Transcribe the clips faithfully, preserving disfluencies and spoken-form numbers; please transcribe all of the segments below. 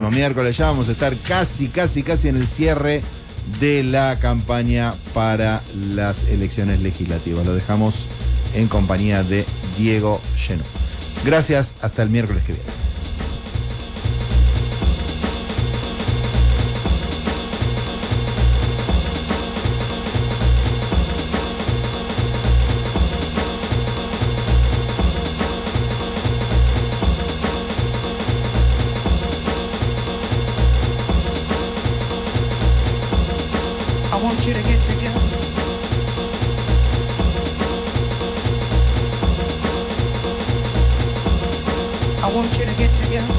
Miércoles ya vamos a estar casi, casi, casi en el cierre de la campaña para las elecciones legislativas. Lo dejamos en compañía de Diego Genú. Gracias, hasta el miércoles que viene. I want you to get together. I want you to get together.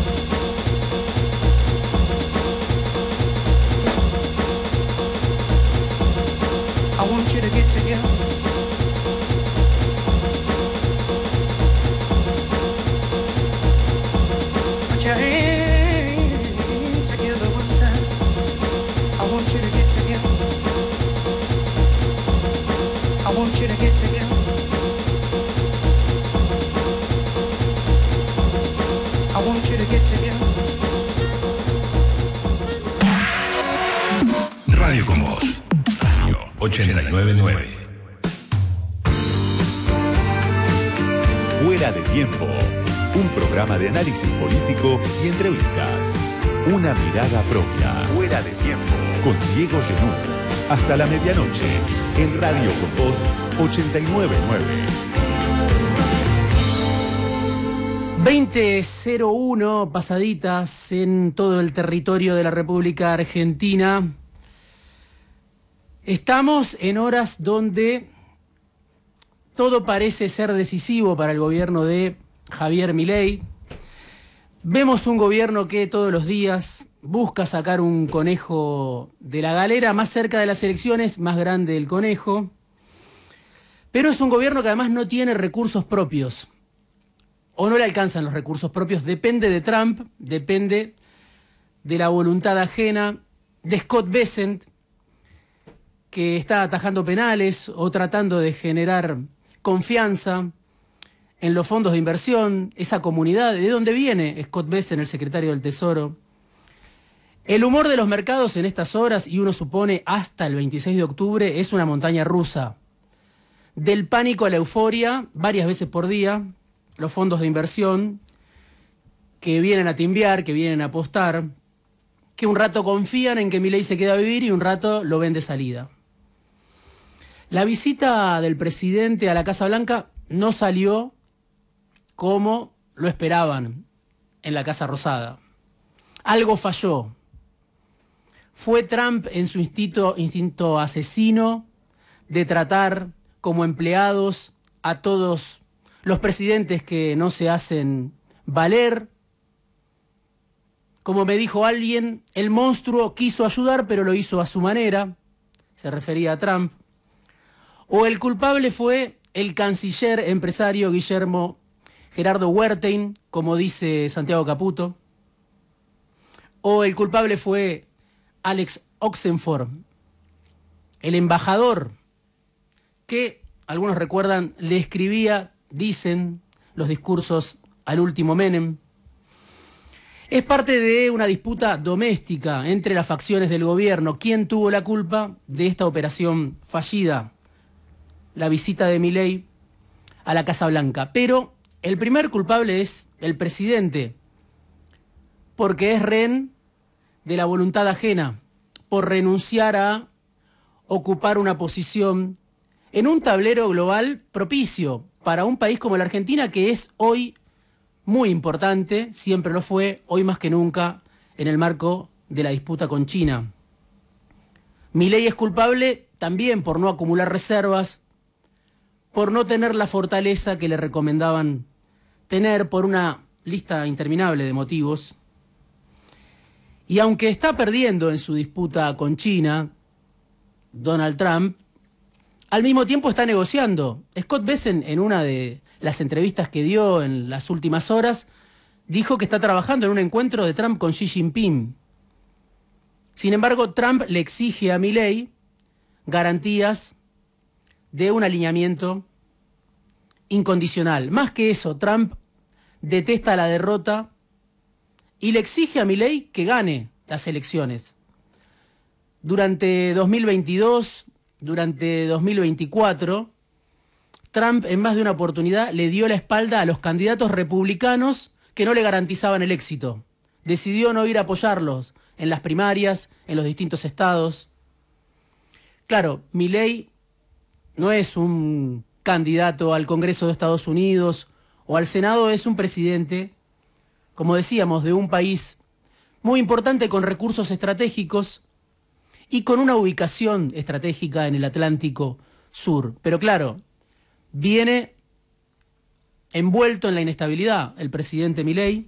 I want you to get together. Put your hands together one time. I want you to get together. I want you to get together. I want you to get together. Radio con Voz. Radio ochenta y nueve punto nueve. Fuera de tiempo. Un programa de análisis político y entrevistas. Una mirada propia. Fuera de tiempo. Con Diego Genú. Hasta la medianoche. En Radio con Voz ochenta y nueve punto nueve. veinte cero uno pasaditas en todo el territorio de la República Argentina. Estamos en horas donde todo parece ser decisivo para el gobierno de Javier Milei. Vemos un gobierno que todos los días busca sacar un conejo de la galera, más cerca de las elecciones, más grande el conejo. Pero es un gobierno que además no tiene recursos propios, o no le alcanzan los recursos propios. Depende de Trump, depende de la voluntad ajena de Scott Bessent, que está atajando penales o tratando de generar confianza en los fondos de inversión, esa comunidad. ¿De dónde viene Scott Bessent, el secretario del Tesoro? El humor de los mercados en estas horas, y uno supone hasta el veintiséis de octubre, es una montaña rusa. Del pánico a la euforia, varias veces por día, los fondos de inversión que vienen a timbiar, que vienen a apostar, que un rato confían en que Milei se queda a vivir y un rato lo ven de salida. La visita del presidente a la Casa Blanca no salió como lo esperaban en la Casa Rosada. Algo falló. Fue Trump en su instinto, instinto asesino de tratar como empleados a todos los presidentes que no se hacen valer. Como me dijo alguien, el monstruo quiso ayudar, pero lo hizo a su manera. Se refería a Trump. O el culpable fue el canciller empresario Guillermo Gerardo Wertheim, como dice Santiago Caputo. O el culpable fue Alex Oxenford, el embajador que, algunos recuerdan, le escribía, dicen, los discursos al último Menem. Es parte de una disputa doméstica entre las facciones del gobierno. ¿Quién tuvo la culpa de esta operación fallida? La visita de Milei a la Casa Blanca. Pero el primer culpable es el presidente, porque es rehén de la voluntad ajena, por renunciar a ocupar una posición en un tablero global propicio para un país como la Argentina, que es hoy muy importante, siempre lo fue, hoy más que nunca, en el marco de la disputa con China. Milei es culpable también por no acumular reservas, por no tener la fortaleza que le recomendaban tener, por una lista interminable de motivos. Y aunque está perdiendo en su disputa con China, Donald Trump, al mismo tiempo está negociando. Scott Bessent, en una de las entrevistas que dio en las últimas horas, dijo que está trabajando en un encuentro de Trump con Xi Jinping. Sin embargo, Trump le exige a Milei garantías de un alineamiento incondicional. Más que eso, Trump detesta la derrota y le exige a Milei que gane las elecciones. Durante dos mil veintidós, durante dos mil veinticuatro, Trump en más de una oportunidad le dio la espalda a los candidatos republicanos que no le garantizaban el éxito. Decidió no ir a apoyarlos en las primarias, en los distintos estados. Claro, Milei no es un candidato al Congreso de Estados Unidos o al Senado, es un presidente, como decíamos, de un país muy importante con recursos estratégicos y con una ubicación estratégica en el Atlántico Sur. Pero claro, viene envuelto en la inestabilidad el presidente Milei,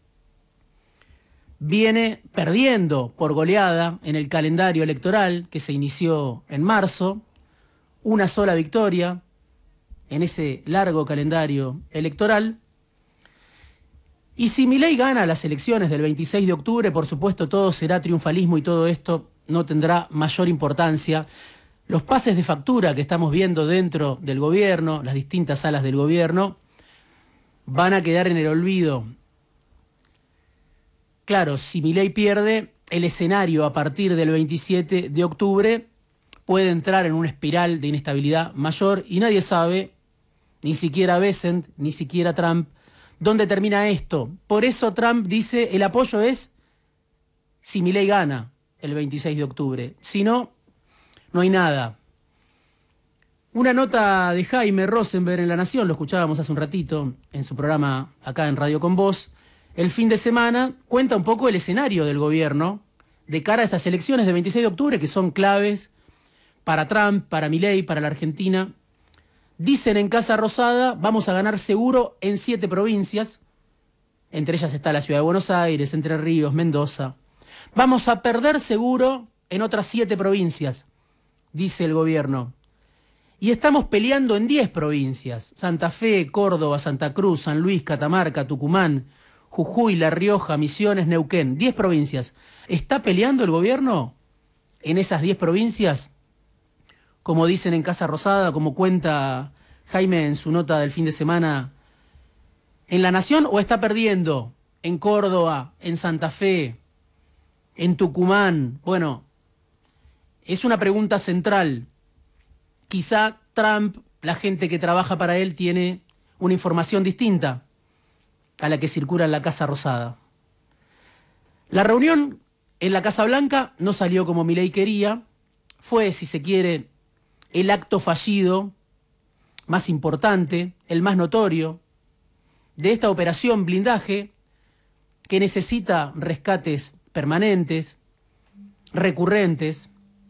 viene perdiendo por goleada en el calendario electoral que se inició en marzo, una sola victoria en ese largo calendario electoral. Y si Milei gana las elecciones del veintiséis de octubre, por supuesto todo será triunfalismo y todo esto no tendrá mayor importancia. Los pases de factura que estamos viendo dentro del gobierno, las distintas salas del gobierno, van a quedar en el olvido. Claro, si Milei pierde, el escenario a partir del veintisiete de octubre puede entrar en una espiral de inestabilidad mayor y nadie sabe, ni siquiera Bessent, ni siquiera Trump, dónde termina esto. Por eso Trump dice, el apoyo es si Milei gana el veintiséis de octubre. Si no, no hay nada. Una nota de Jaime Rosenberg en La Nación, lo escuchábamos hace un ratito en su programa acá en Radio Con Vos, el fin de semana, cuenta un poco el escenario del gobierno de cara a esas elecciones de veintiséis de octubre que son claves para Trump, para Milei, para la Argentina. Dicen en Casa Rosada, vamos a ganar seguro en siete provincias, entre ellas está la Ciudad de Buenos Aires, Entre Ríos, Mendoza. Vamos a perder seguro en otras siete provincias, dice el gobierno. Y estamos peleando en diez provincias, Santa Fe, Córdoba, Santa Cruz, San Luis, Catamarca, Tucumán, Jujuy, La Rioja, Misiones, Neuquén, diez provincias. ¿Está peleando el gobierno en esas diez provincias? Como dicen en Casa Rosada, como cuenta Jaime en su nota del fin de semana en La Nación, ¿o está perdiendo en Córdoba, en Santa Fe, en Tucumán? Bueno, es una pregunta central. Quizá Trump, la gente que trabaja para él, tiene una información distinta a la que circula en la Casa Rosada. La reunión en la Casa Blanca no salió como Milei quería. Fue, si se quiere, el acto fallido más importante, el más notorio, de esta operación blindaje que necesita rescates permanentes, recurrentes.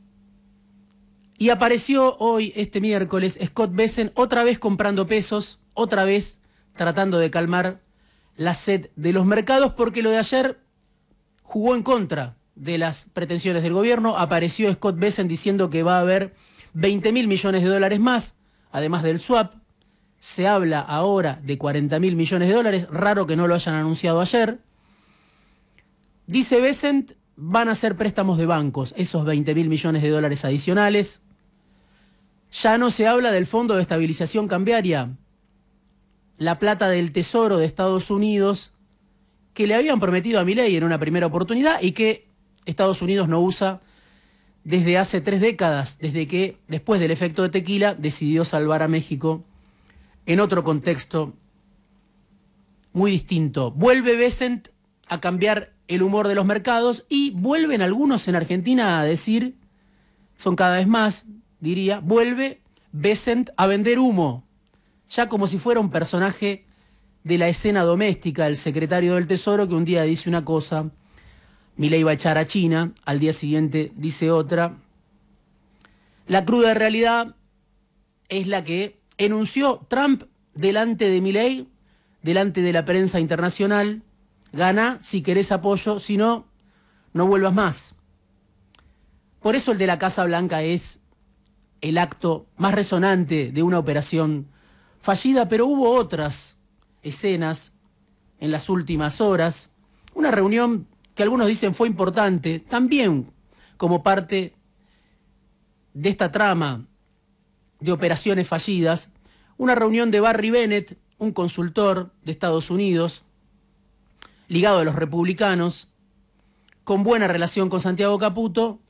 Y apareció hoy, este miércoles, Scott Bessent otra vez comprando pesos, otra vez tratando de calmar la sed de los mercados, porque lo de ayer jugó en contra de las pretensiones del gobierno. Apareció Scott Bessent diciendo que va a haber veinte mil millones de dólares más, además del swap. Se habla ahora de cuarenta mil millones de dólares, raro que no lo hayan anunciado ayer. Dice Bessent, van a ser préstamos de bancos, esos veinte mil millones de dólares adicionales. Ya no se habla del Fondo de Estabilización Cambiaria, la plata del Tesoro de Estados Unidos, que le habían prometido a Milei en una primera oportunidad y que Estados Unidos no usa desde hace tres décadas, desde que, después del efecto de tequila, decidió salvar a México en otro contexto muy distinto. Vuelve Bessent a cambiar el humor de los mercados y vuelven algunos en Argentina a decir, son cada vez más, diría, vuelve Bessent a vender humo, ya como si fuera un personaje de la escena doméstica, el secretario del Tesoro que un día dice una cosa, Milei va a echar a China, al día siguiente dice otra. La cruda realidad es la que enunció Trump delante de Milei, delante de la prensa internacional: gana si querés apoyo, si no, no vuelvas más. Por eso el de la Casa Blanca es el acto más resonante de una operación fallida, pero hubo otras escenas en las últimas horas. Una reunión que algunos dicen fue importante, también como parte de esta trama de operaciones fallidas. Una reunión de Barry Bennett, un consultor de Estados Unidos, ligado a los republicanos, con buena relación con Santiago Caputo,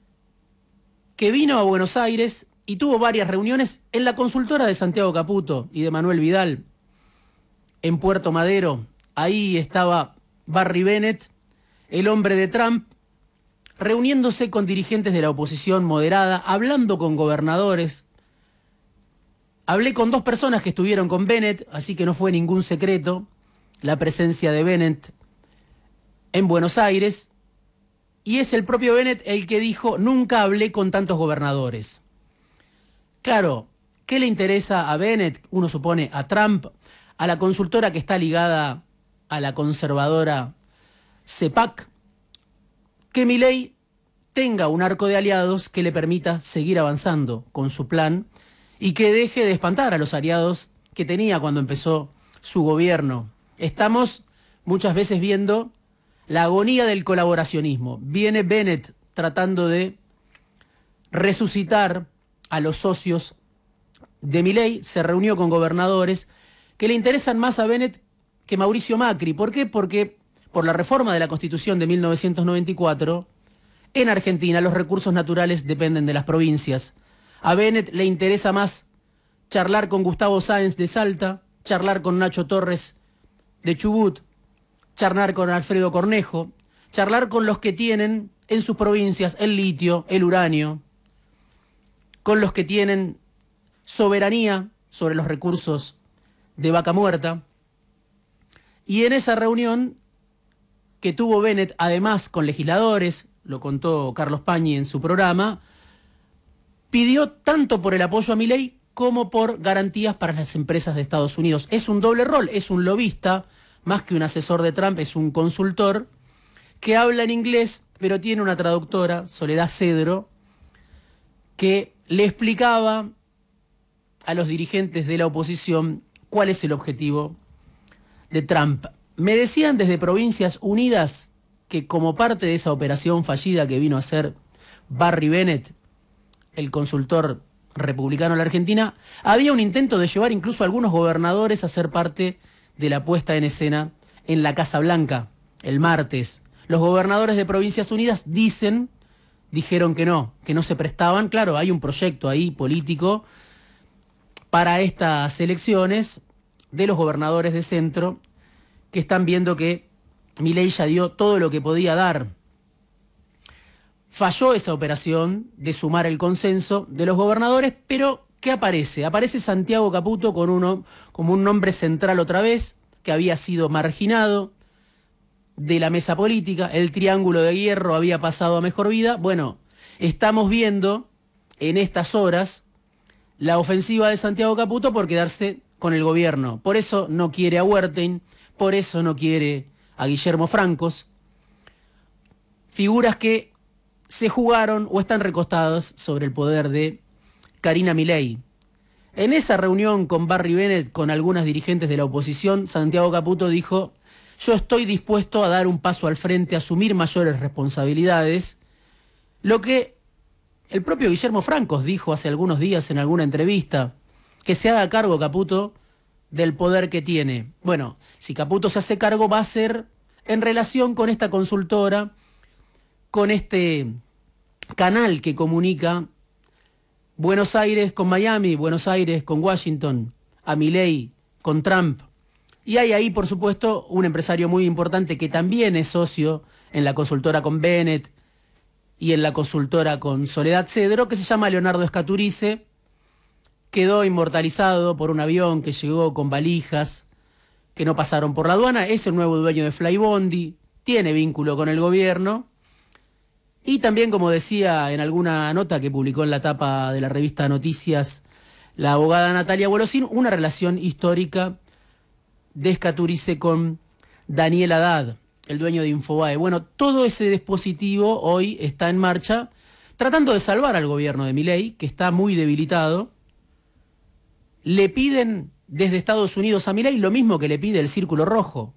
que vino a Buenos Aires y tuvo varias reuniones en la consultora de Santiago Caputo y de Manuel Vidal, en Puerto Madero. Ahí estaba Barry Bennett, el hombre de Trump, reuniéndose con dirigentes de la oposición moderada, hablando con gobernadores. Hablé con dos personas que estuvieron con Bennett, así que no fue ningún secreto la presencia de Bennett en Buenos Aires. Y es el propio Bennett el que dijo: nunca hablé con tantos gobernadores. Claro, ¿qué le interesa a Bennett? Uno supone a Trump, a la consultora que está ligada a la conservadora CEPAC, que Milei tenga un arco de aliados que le permita seguir avanzando con su plan y que deje de espantar a los aliados que tenía cuando empezó su gobierno. Estamos muchas veces viendo la agonía del colaboracionismo. Viene Bennett tratando de resucitar a los socios de Milei, se reunió con gobernadores que le interesan más a Bennett que Mauricio Macri. ¿Por qué? Porque por la reforma de la Constitución de mil novecientos noventa y cuatro, en Argentina los recursos naturales dependen de las provincias. A Bennett le interesa más charlar con Gustavo Sáenz de Salta, charlar con Nacho Torres de Chubut, charlar con Alfredo Cornejo, charlar con los que tienen en sus provincias el litio, el uranio, con los que tienen soberanía sobre los recursos de Vaca Muerta. Y en esa reunión que tuvo Bennett, además con legisladores, lo contó Carlos Pañi en su programa, pidió tanto por el apoyo a Milei como por garantías para las empresas de Estados Unidos. Es un doble rol, es un lobista, más que un asesor de Trump, es un consultor que habla en inglés, pero tiene una traductora, Soledad Cedro, que le explicaba a los dirigentes de la oposición cuál es el objetivo de Trump. Me decían desde Provincias Unidas que como parte de esa operación fallida que vino a hacer Barry Bennett, el consultor republicano en la Argentina, había un intento de llevar incluso a algunos gobernadores a ser parte de la puesta en escena en la Casa Blanca el martes. Los gobernadores de Provincias Unidas dicen, dijeron que no, que no se prestaban. Claro, hay un proyecto ahí político para estas elecciones de los gobernadores de centro que están viendo que Milei ya dio todo lo que podía dar. Falló esa operación de sumar el consenso de los gobernadores, pero ¿qué aparece? Aparece Santiago Caputo con uno, como un nombre central otra vez, que había sido marginado de la mesa política. El triángulo de hierro había pasado a mejor vida. Bueno, estamos viendo en estas horas la ofensiva de Santiago Caputo por quedarse con el gobierno. Por eso no quiere a Huertain, por eso no quiere a Guillermo Francos. Figuras que se jugaron o están recostadas sobre el poder de Karina Milei. En esa reunión con Barry Bennett, con algunas dirigentes de la oposición, Santiago Caputo dijo: yo estoy dispuesto a dar un paso al frente, a asumir mayores responsabilidades, lo que el propio Guillermo Francos dijo hace algunos días en alguna entrevista, que se haga cargo Caputo del poder que tiene. Bueno, si Caputo se hace cargo, va a ser en relación con esta consultora, con este canal que comunica Buenos Aires con Miami, Buenos Aires con Washington, a Milei con Trump. Y hay ahí, por supuesto, un empresario muy importante que también es socio en la consultora con Bennett y en la consultora con Soledad Cedro, que se llama Leonardo Scaturice. Quedó inmortalizado por un avión que llegó con valijas que no pasaron por la aduana. Es el nuevo dueño de Flybondi, tiene vínculo con el gobierno. Y también, como decía en alguna nota que publicó en la tapa de la revista Noticias la abogada Natalia Bolosín, una relación histórica de Scaturice con Daniel Haddad, el dueño de Infobae. Bueno, todo ese dispositivo hoy está en marcha, tratando de salvar al gobierno de Milei, que está muy debilitado. Le piden desde Estados Unidos a Milei lo mismo que le pide el Círculo Rojo: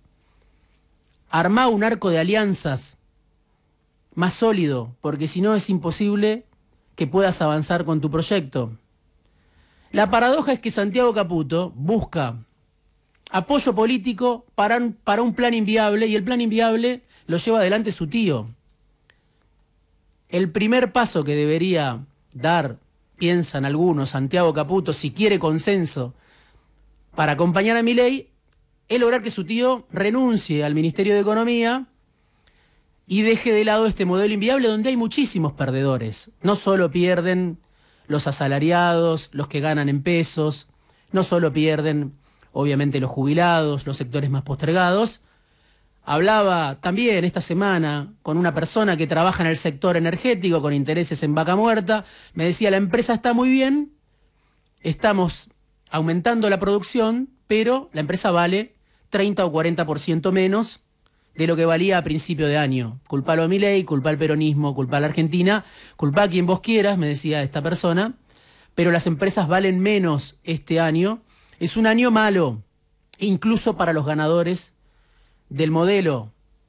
armá un arco de alianzas más sólido, porque si no es imposible que puedas avanzar con tu proyecto. La paradoja es que Santiago Caputo busca apoyo político para un, para un plan inviable, y el plan inviable lo lleva adelante su tío. El primer paso que debería dar, piensan algunos, Santiago Caputo, si quiere consenso para acompañar a Milei, es lograr que su tío renuncie al Ministerio de Economía y deje de lado este modelo inviable donde hay muchísimos perdedores. No solo pierden los asalariados, los que ganan en pesos, no solo pierden, obviamente, los jubilados, los sectores más postergados. Hablaba también esta semana con una persona que trabaja en el sector energético con intereses en Vaca Muerta. Me decía, la empresa está muy bien, estamos aumentando la producción, pero la empresa vale treinta o cuarenta por ciento menos de lo que valía a principio de año. Culpalo a Milei, culpa al peronismo, culpa a la Argentina, culpa a quien vos quieras, me decía esta persona, pero las empresas valen menos este año. Es un año malo, incluso para los ganadores del modelo.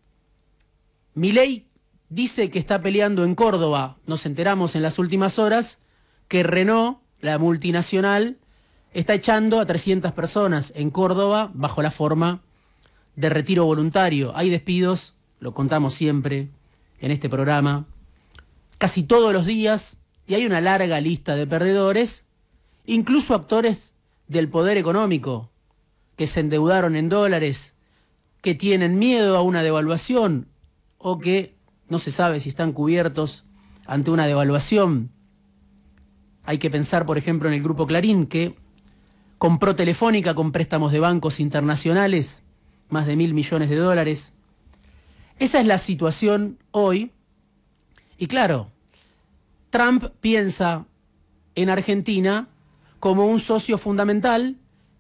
Milei dice que está peleando en Córdoba. Nos enteramos en las últimas horas que Renault, la multinacional, está echando a trescientas personas en Córdoba bajo la forma de retiro voluntario. Hay despidos, lo contamos siempre en este programa, casi todos los días, y hay una larga lista de perdedores, incluso actores del poder económico que se endeudaron en dólares, que tienen miedo a una devaluación o que no se sabe si están cubiertos ante una devaluación. Hay que pensar, por ejemplo, en el Grupo Clarín, que compró Telefónica con préstamos de bancos internacionales, más de mil millones de dólares. Esa es la situación hoy. Y claro, Trump piensa en Argentina como un socio fundamental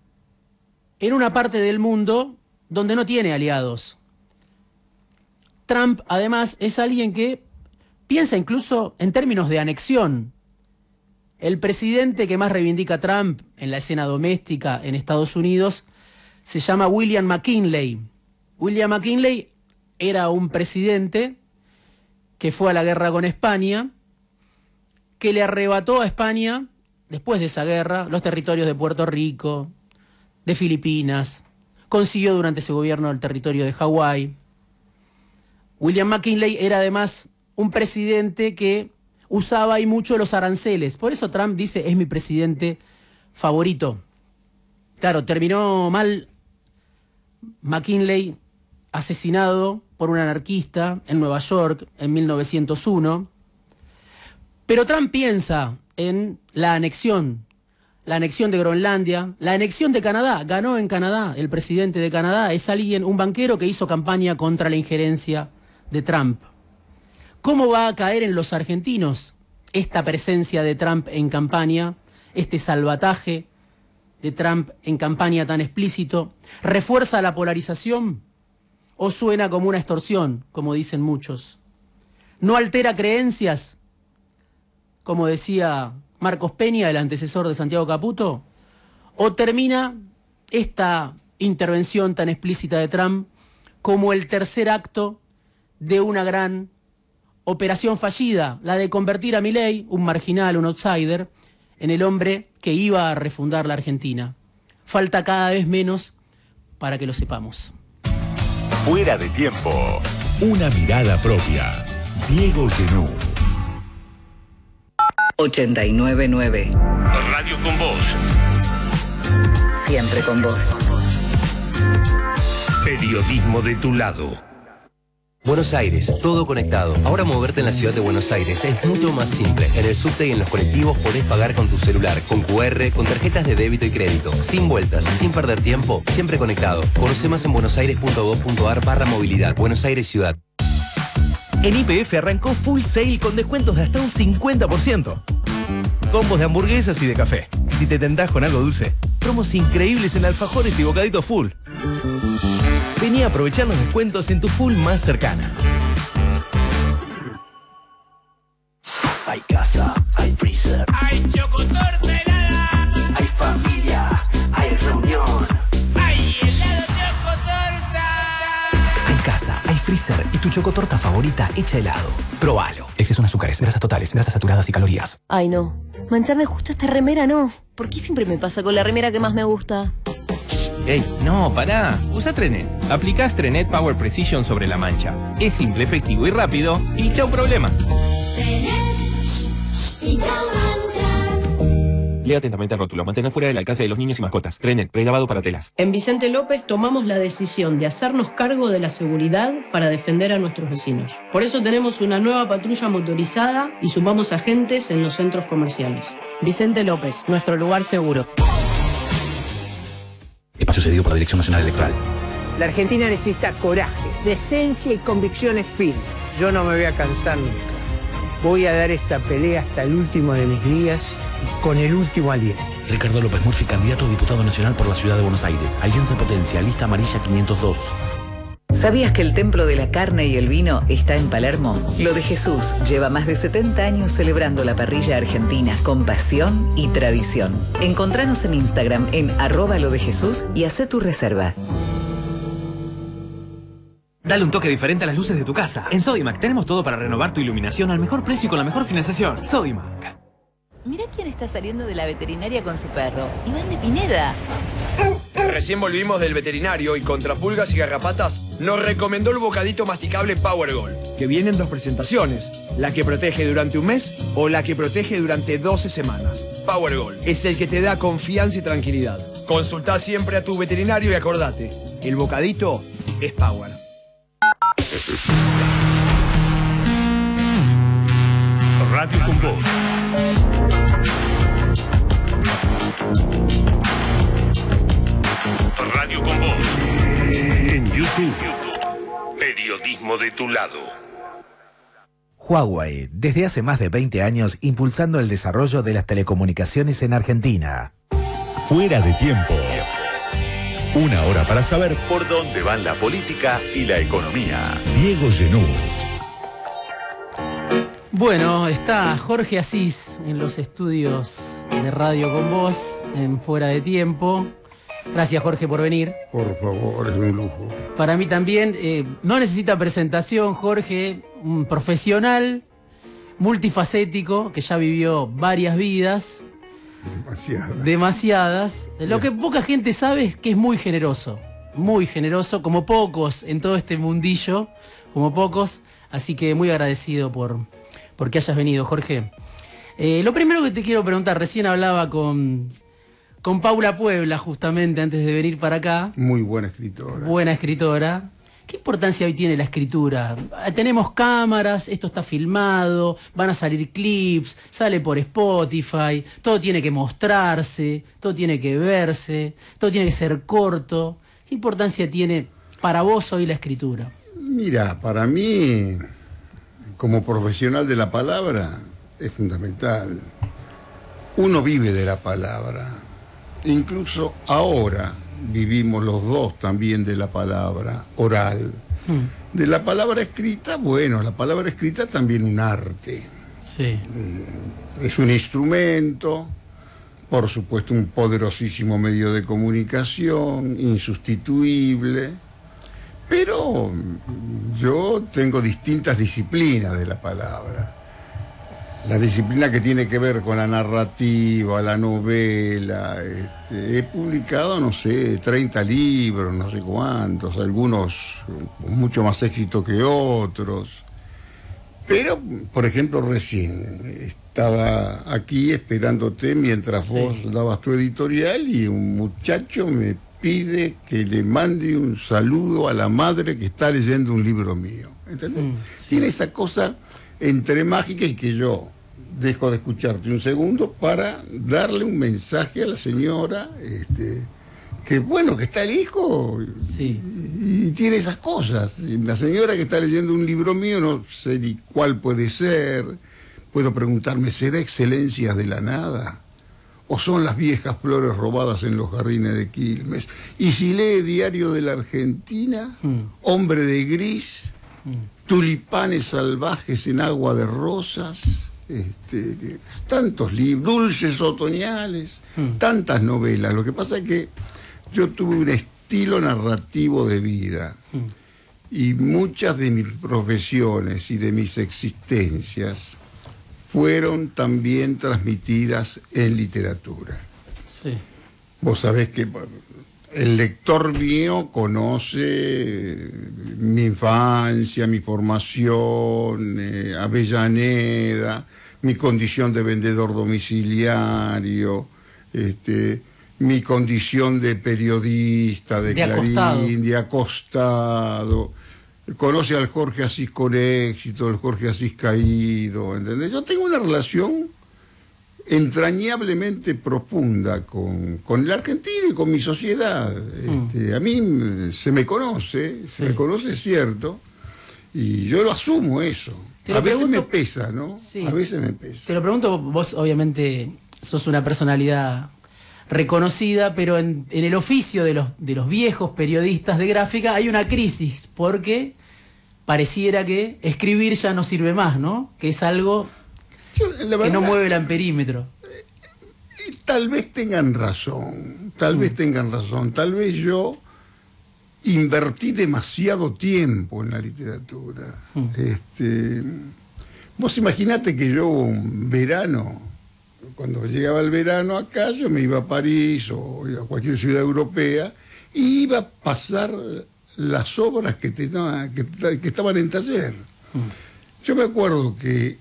en una parte del mundo donde no tiene aliados. Trump, además, es alguien que piensa incluso en términos de anexión. El presidente que más reivindica Trump en la escena doméstica en Estados Unidos se llama William McKinley. William McKinley era un presidente que fue a la guerra con España, que le arrebató a España, después de esa guerra, los territorios de Puerto Rico, de Filipinas, consiguió durante ese gobierno el territorio de Hawái. William McKinley era además un presidente que usaba y mucho los aranceles. Por eso Trump dice, es mi presidente favorito. Claro, terminó mal McKinley, asesinado por un anarquista en Nueva York en mil novecientos uno. Pero Trump piensa en la anexión, la anexión de Groenlandia, la anexión de Canadá. Ganó en Canadá, el presidente de Canadá es alguien, un banquero que hizo campaña contra la injerencia de Trump. ¿Cómo va a caer en los argentinos esta presencia de Trump en campaña, este salvataje de Trump en campaña tan explícito? ¿Refuerza la polarización o suena como una extorsión, como dicen muchos? ¿No altera creencias, como decía Marcos Peña, el antecesor de Santiago Caputo? ¿O termina esta intervención tan explícita de Trump como el tercer acto de una gran operación fallida, la de convertir a Milei, un marginal, un outsider, en el hombre que iba a refundar la Argentina? Falta cada vez menos para que lo sepamos. Fuera de tiempo. Una mirada propia. Diego Genú. ochenta y nueve nueve. Radio con vos. Siempre con vos. Periodismo de tu lado. Buenos Aires, todo conectado. Ahora moverte en la ciudad de Buenos Aires es mucho más simple. En el subte y en los colectivos podés pagar con tu celular, con cu erre, con tarjetas de débito y crédito. Sin vueltas, sin perder tiempo, siempre conectado. Conoce más en buenosaires.gov.ar barra movilidad. Buenos Aires Ciudad. En Y P F arrancó Full Sale con descuentos de hasta un cincuenta por ciento. Combos de hamburguesas y de café. Si te tentás con algo dulce, promos increíbles en alfajores y bocaditos Full. Vení a aprovechar los descuentos en tu Full más cercana. Hay casa, hay freezer, Hay chocotorta helada, hay familia, hay reunión. hay helado chocotorta. Hay casa, hay freezer y tu chocotorta favorita hecha helado. Probalo. Exceso en azúcares, grasas totales, grasas saturadas y calorías. Ay, no. Mancharme justo esta remera, no. ¿Por qué siempre me pasa con la remera que más me gusta? Ey, no, pará. Usa Trenet. Aplicás Trenet Power Precision sobre la mancha. Es simple, efectivo y rápido. Y chau problema. Trenet y chau manchas. Lea atentamente el rótulo. Mantener fuera del alcance de los niños y mascotas. Trenet, pregrabado para telas. En Vicente López tomamos la decisión de hacernos cargo de la seguridad para defender a nuestros vecinos. Por eso tenemos una nueva patrulla motorizada y sumamos agentes en los centros comerciales. Vicente López, nuestro lugar seguro. Espacio cedido por la Dirección Nacional Electoral. La Argentina necesita coraje, decencia y convicciones firmes. Yo no me voy a cansar nunca. Voy a dar esta pelea hasta el último de mis días y con el último aliento. Ricardo López Murphy, candidato a diputado nacional por la Ciudad de Buenos Aires. Alianza Potencia, lista amarilla quinientos dos. ¿Sabías que el templo de la carne y el vino está en Palermo? Lo de Jesús lleva más de setenta años celebrando la parrilla argentina con pasión y tradición. Encontranos en Instagram en arroba lo de Jesús y hacé tu reserva. Dale un toque diferente a las luces de tu casa. En Sodimac tenemos todo para renovar tu iluminación al mejor precio y con la mejor financiación. Sodimac. Mirá quién está saliendo de la veterinaria con su perro. Iván de Pineda. Recién volvimos del veterinario y contra pulgas y garrapatas nos recomendó el bocadito masticable Power Gold, que viene en dos presentaciones, la que protege durante un mes o la que protege durante doce semanas. Power Gold es el que te da confianza y tranquilidad. Consultá siempre a tu veterinario y acordate, el bocadito es Power. Radio con Voz. Radio con Voz. En YouTube. Periodismo de tu lado. Huawei, desde hace más de veinte años impulsando el desarrollo de las telecomunicaciones en Argentina. Fuera de tiempo. Una hora para saber por dónde van la política y la economía. Diego Genú. Bueno, está Jorge Asís en los estudios de Radio con Voz, en Fuera de Tiempo. Gracias, Jorge, por venir. Por favor, es un lujo. Para mí también. Eh, no necesita presentación, Jorge, un profesional, multifacético, que ya vivió varias vidas. Demasiadas. Demasiadas. Lo que poca gente sabe es que es muy generoso. Muy generoso, como pocos en todo este mundillo, como pocos. Así que muy agradecido por, por que hayas venido, Jorge. Eh, lo primero que te quiero preguntar, recién hablaba con, con Paula Puebla, justamente, antes de venir para acá. Muy buena escritora. Buena escritora. ¿Qué importancia hoy tiene la escritura? Tenemos cámaras, esto está filmado, van a salir clips, sale por Spotify, todo tiene que mostrarse, todo tiene que verse, todo tiene que ser corto. ¿Qué importancia tiene para vos hoy la escritura? Mira, para mí, como profesional de la palabra, es fundamental. Uno vive de la palabra. Incluso ahora vivimos los dos también de la palabra oral. Hmm. De la palabra escrita, bueno, la palabra escrita también un arte. Sí. Eh, es un instrumento, por supuesto un poderosísimo medio de comunicación, insustituible, pero yo tengo distintas disciplinas de la palabra. La disciplina que tiene que ver con la narrativa, la novela. Este, he publicado, no sé, treinta libros, no sé cuántos, algunos con mucho más éxito que otros. Pero, por ejemplo, recién estaba aquí esperándote mientras sí. vos dabas tu editorial y un muchacho me pide que le mande un saludo a la madre que está leyendo un libro mío. ¿Entendés? Mm, sí. Tiene esa cosa entre mágica y que yo dejo de escucharte un segundo para darle un mensaje a la señora, este, que bueno, que está el hijo sí. y, y tiene esas cosas. La señora que está leyendo un libro mío, no sé ni cuál puede ser, puedo preguntarme, ¿será Excelencias de la Nada? ¿O son las viejas flores robadas en los jardines de Quilmes? Y si lee Diario de la Argentina, mm. Hombre de Gris, mm. Tulipanes salvajes en agua de rosas, este, tantos libros, Dulces otoñales, mm. tantas novelas. Lo que pasa es que yo tuve un estilo narrativo de vida mm. y muchas de mis profesiones y de mis existencias fueron también transmitidas en literatura. Sí. Vos sabés que el lector mío conoce mi infancia, mi formación, eh, Avellaneda, mi condición de vendedor domiciliario, este, mi condición de periodista, de, de Clarín, acostado. de acostado. Conoce al Jorge Asís con éxito, al Jorge Asís caído, ¿entendés? Yo tengo una relación entrañablemente profunda con, con el argentino y con mi sociedad. Este, mm. A mí se me conoce, se sí. me conoce, es cierto, y yo lo asumo eso. A veces pregunto, me pesa, ¿no? Sí. A veces me pesa. Te lo pregunto, vos obviamente sos una personalidad reconocida, pero en, en el oficio de los, de los viejos periodistas de gráfica hay una crisis, porque pareciera que escribir ya no sirve más, ¿no? Que es algo Yo, verdad, que no mueve el amperímetro. Eh, tal vez tengan razón, tal mm. vez tengan razón, tal vez yo invertí demasiado tiempo en la literatura. Mm. Este, vos imaginate que yo un verano, cuando llegaba el verano acá, yo me iba a París o a cualquier ciudad europea y iba a pasar las obras que, te, que, que estaban en taller. Mm. Yo me acuerdo que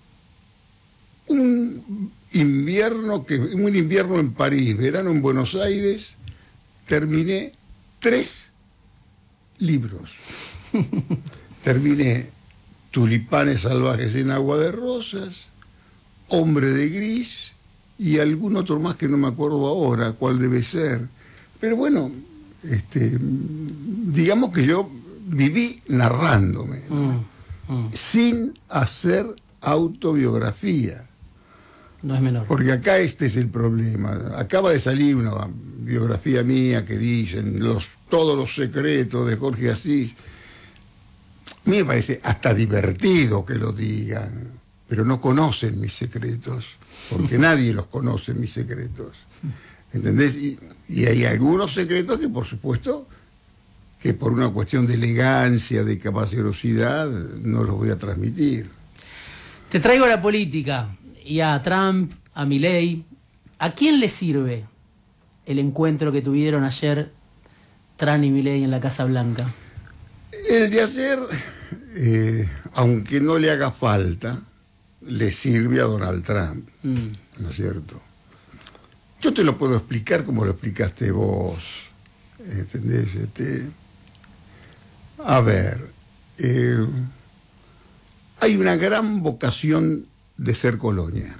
un invierno, que, un invierno en París, verano en Buenos Aires, terminé tres libros. Terminé Tulipanes salvajes en agua de rosas, Hombre de gris y algún otro más que no me acuerdo ahora cuál debe ser. Pero bueno, este, digamos que yo viví narrándome, ¿no? mm, mm. sin hacer autobiografía. No es menor. Porque acá este es el problema. Acaba de salir una biografía mía que dicen los, todos los secretos de Jorge Asís. A mí me parece hasta divertido que lo digan, pero no conocen mis secretos, porque nadie los conoce, mis secretos. ¿Entendés? Y, y hay algunos secretos que, por supuesto, que por una cuestión de elegancia, de caballerosidad, no los voy a transmitir. Te traigo a la política, y a Trump, a Milei. ¿A quién le sirve el encuentro que tuvieron ayer Trump y Milei en la Casa Blanca? El de ayer, eh, aunque no le haga falta, le sirve a Donald Trump, mm. ¿no es cierto? Yo te lo puedo explicar como lo explicaste vos, ¿entendés? Este, a ver, eh, hay una gran vocación de ser colonia,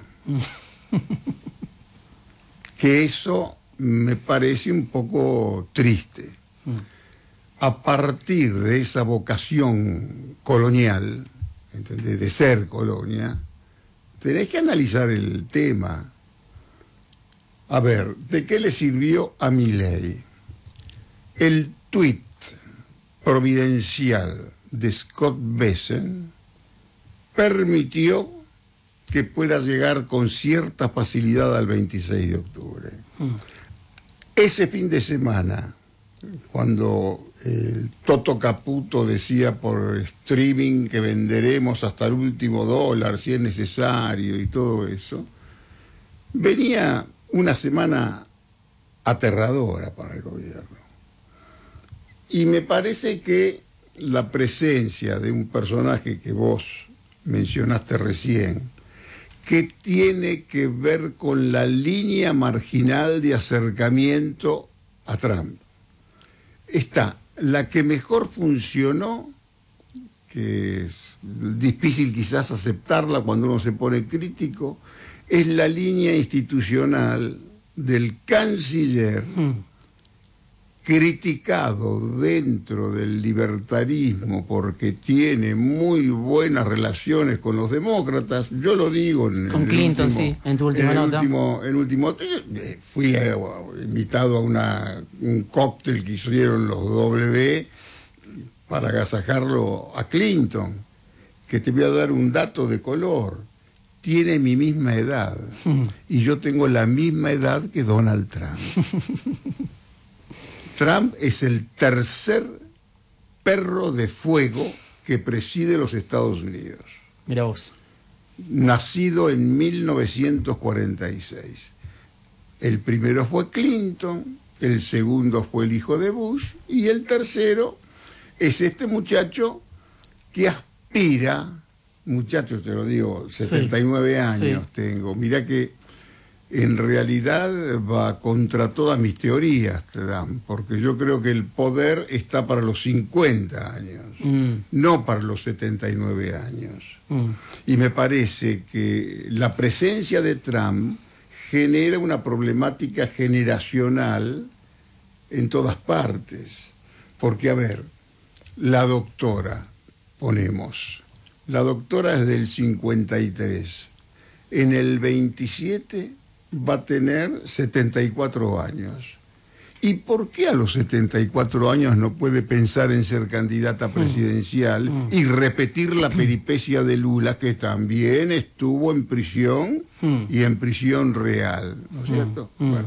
que eso me parece un poco triste. Mm. A partir de esa vocación colonial, ¿entendés? De ser colonia, tenés que analizar el tema. A ver, ¿de qué le sirvió a Milei? El tuit providencial de Scott Bessent permitió que pueda llegar con cierta facilidad al veintiséis de octubre. Mm. Ese fin de semana, cuando el Toto Caputo decía por streaming que venderemos hasta el último dólar si es necesario y todo eso, venía una semana aterradora para el gobierno. Y me parece que la presencia de un personaje que vos mencionaste recién, que tiene que ver con la línea marginal de acercamiento a Trump, está la que mejor funcionó, que es difícil quizás aceptarla cuando uno se pone crítico, es la línea institucional del canciller, mm. criticado dentro del libertarismo porque tiene muy buenas relaciones con los demócratas. Yo lo digo en, con en Clinton, último, sí, en tu última en nota. Último, en último, fui a, invitado a una, un cóctel que hicieron los W para agasajarlo a Clinton, que te voy a dar un dato de color. Tiene mi misma edad y yo tengo la misma edad que Donald Trump. Trump es el tercer perro de fuego que preside los Estados Unidos. Mira vos. Nacido en mil novecientos cuarenta y seis. El primero fue Clinton, el segundo fue el hijo de Bush, y el tercero es este muchacho que aspira, muchacho te lo digo, setenta y nueve Sí, años sí. tengo, mirá que en realidad va contra todas mis teorías, Trump, porque yo creo que el poder está para los cincuenta años, Mm, no para los setenta y nueve años. mm. Y me parece que la presencia de Trump genera una problemática generacional en todas partes. Porque, a ver, la doctora, ponemos, la doctora es del cincuenta y tres, en el veintisiete va a tener setenta y cuatro años. ¿Y por qué a los setenta y cuatro años no puede pensar en ser candidata presidencial Mm. y repetir la peripecia de Lula, que también estuvo en prisión Mm. y en prisión real? ¿No es cierto? Mm. Bueno,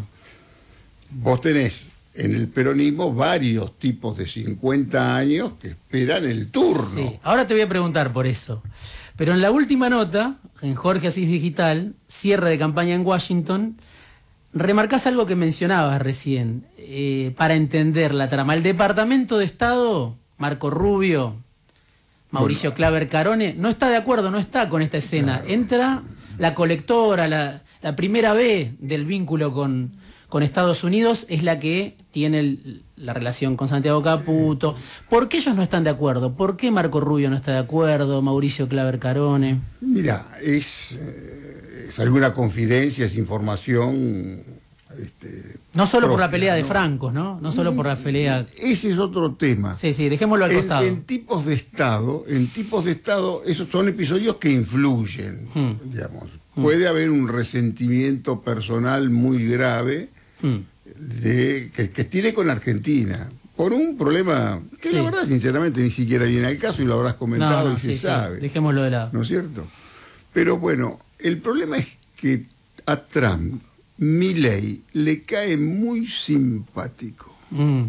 vos tenés en el peronismo varios tipos de cincuenta años que esperan el turno. Sí, ahora te voy a preguntar por eso. Pero en la última nota, en Jorge Asís Digital, cierre de campaña en Washington, remarcás algo que mencionabas recién, eh, para entender la trama. El Departamento de Estado, Marco Rubio, Mauricio Bueno. Claver Carone, no está de acuerdo, no está con esta escena. Claro. Entra la colectora, la, la primera B del vínculo con, con Estados Unidos, es la que tiene el- la relación con Santiago Caputo. ¿Por qué ellos no están de acuerdo? ¿Por qué Marco Rubio no está de acuerdo? Mauricio Claver Carone. Mira, es, eh, es alguna confidencia, es información. Este, No solo por la propia, pelea de ¿no? Francos, ¿no? No solo por la pelea... Ese es otro tema. Sí, sí, dejémoslo al En, costado. en tipos de Estado, en tipos de Estado, esos son episodios que influyen, Hmm. digamos. Puede haber un resentimiento personal muy grave Hmm. de, que, que tiene con Argentina, por un problema que Sí. la verdad, sinceramente, ni siquiera viene al caso y lo habrás comentado No, no, y sí, se sí, sabe. dejémoslo de lado. ¿No es cierto? Pero bueno, el problema es que a Trump, Milei, le cae muy simpático. Mm.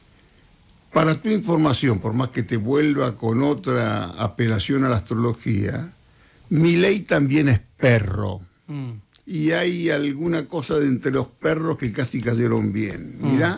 Para tu información, por más que te vuelva con otra apelación a la astrología, Milei también es perro. Mm. Y hay alguna cosa de entre los perros que casi cayeron bien. Mm. Mirá,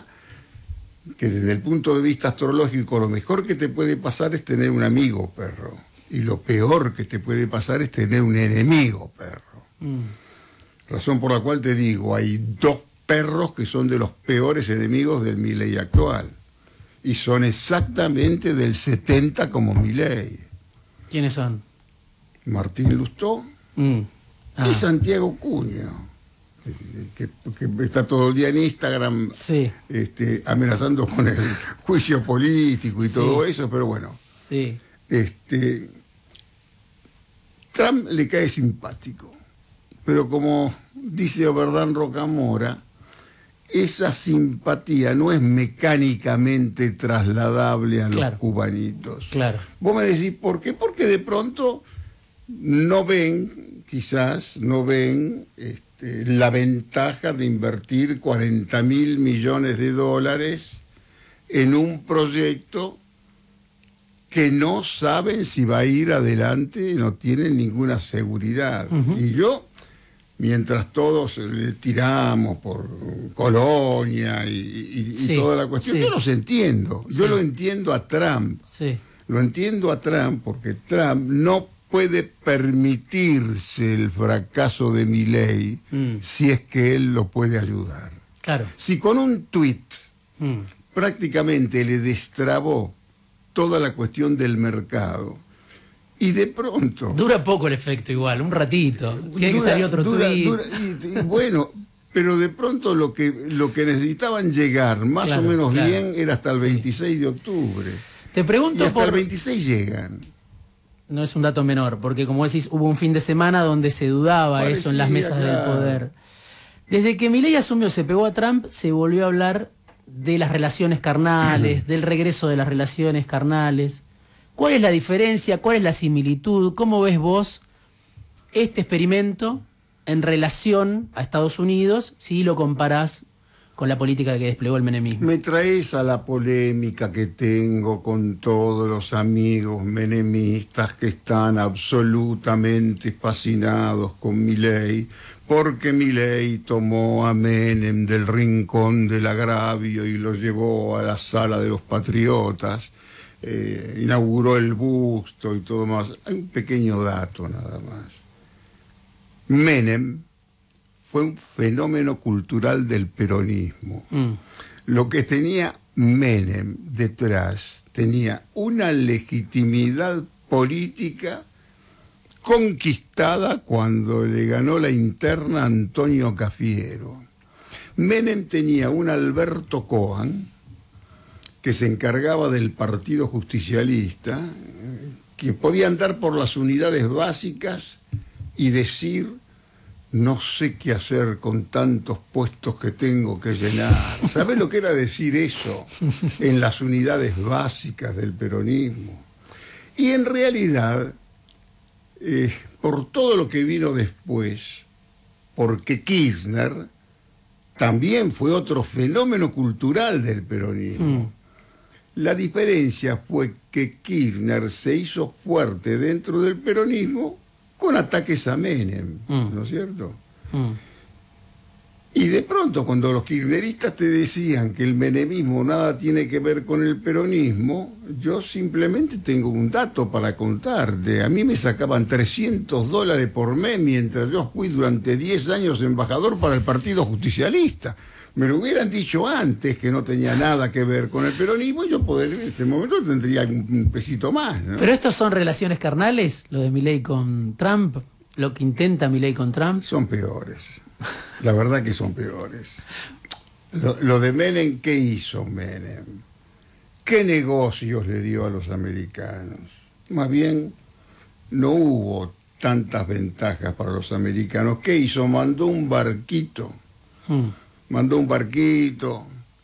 que desde el punto de vista astrológico lo mejor que te puede pasar es tener un amigo perro. Y lo peor que te puede pasar es tener un enemigo perro. Mm. Razón por la cual te digo, hay dos perros que son de los peores enemigos del Milei actual. Y son exactamente del setenta como Milei. ¿Quiénes son? Martín Lustó Mm. Ah. y Santiago Cuño, que, que- que está todo el día en Instagram Sí, este, amenazando con el juicio político y Sí. todo eso, pero bueno, sí. este, Trump le cae simpático, pero como dice Oberdán Rocamora, esa simpatía no es mecánicamente trasladable a los Claro. cubanitos. Claro. Vos me decís, ¿por qué? Porque de pronto no ven, quizás no ven este, la ventaja de invertir cuarenta mil millones de dólares en un proyecto que no saben si va a ir adelante, no tienen ninguna seguridad. Ujú. Y yo, mientras todos le tiramos por Colonia y, y- y Sí, toda la cuestión, sí. yo los entiendo. Yo Sí. lo entiendo a Trump. Sí. Lo entiendo a Trump porque Trump no puede permitirse el fracaso de Milei Mm. si es que él lo puede ayudar. Claro. Si con un tuit Mm. prácticamente le destrabó toda la cuestión del mercado y de pronto... Dura poco el efecto igual, un ratito. Tiene que Dura- salir otro dura- tuit. dura- y- y bueno, pero de pronto lo que, lo que necesitaban llegar más Claro, o menos claro. bien era hasta el Sí. veintiséis de octubre. Te Y pregunto hasta por... el veintiséis llegan. No es un dato menor, porque como decís, hubo un fin de semana donde se dudaba Parecía, eso en las mesas del claro. poder. Desde que Milei asumió, se pegó a Trump, se volvió a hablar de las relaciones carnales, del regreso de las relaciones carnales. ¿Cuál es la diferencia? ¿Cuál es la similitud? ¿Cómo ves vos este experimento en relación a Estados Unidos si lo comparás con la política que desplegó el menemismo. Me traes a la polémica que tengo con todos los amigos menemistas que están absolutamente fascinados con Milei, porque Milei tomó a Menem del rincón del agravio y lo llevó a la sala de los patriotas, eh, inauguró el busto y todo más. Hay un pequeño dato nada más. Menem fue un fenómeno cultural del peronismo. Mm. Lo que tenía Menem detrás tenía una legitimidad política conquistada cuando le ganó la interna a Antonio Cafiero. Menem tenía un Alberto Cohen que se encargaba del Partido Justicialista, que podía andar por las unidades básicas y decir: no sé qué hacer con tantos puestos que tengo que llenar. ¿Sabés lo que era decir eso en las unidades básicas del peronismo? Y en realidad, eh, por todo lo que vino después, porque Kirchner también fue otro fenómeno cultural del peronismo. Mm. La diferencia fue que Kirchner se hizo fuerte dentro del peronismo con ataques a Menem, mm. ¿no es cierto? Mm. Y de pronto, cuando los kirchneristas te decían que el menemismo nada tiene que ver con el peronismo, yo simplemente tengo un dato para contarte. A mí me sacaban trescientos dólares por mes mientras yo fui durante diez años embajador para el Partido Justicialista. Me lo hubieran dicho antes que no tenía nada que ver con el peronismo y yo poder, en este momento tendría un pesito más, ¿no? Pero estos son relaciones carnales, lo de Milei con Trump, lo que intenta Milei con Trump. Son peores, la verdad que son peores. Lo, lo de Menem, ¿qué hizo Menem? ¿Qué negocios le dio a los americanos? Más bien, no hubo tantas ventajas para los americanos. ¿Qué hizo? Mandó un barquito. Hmm. Mandó un barquito,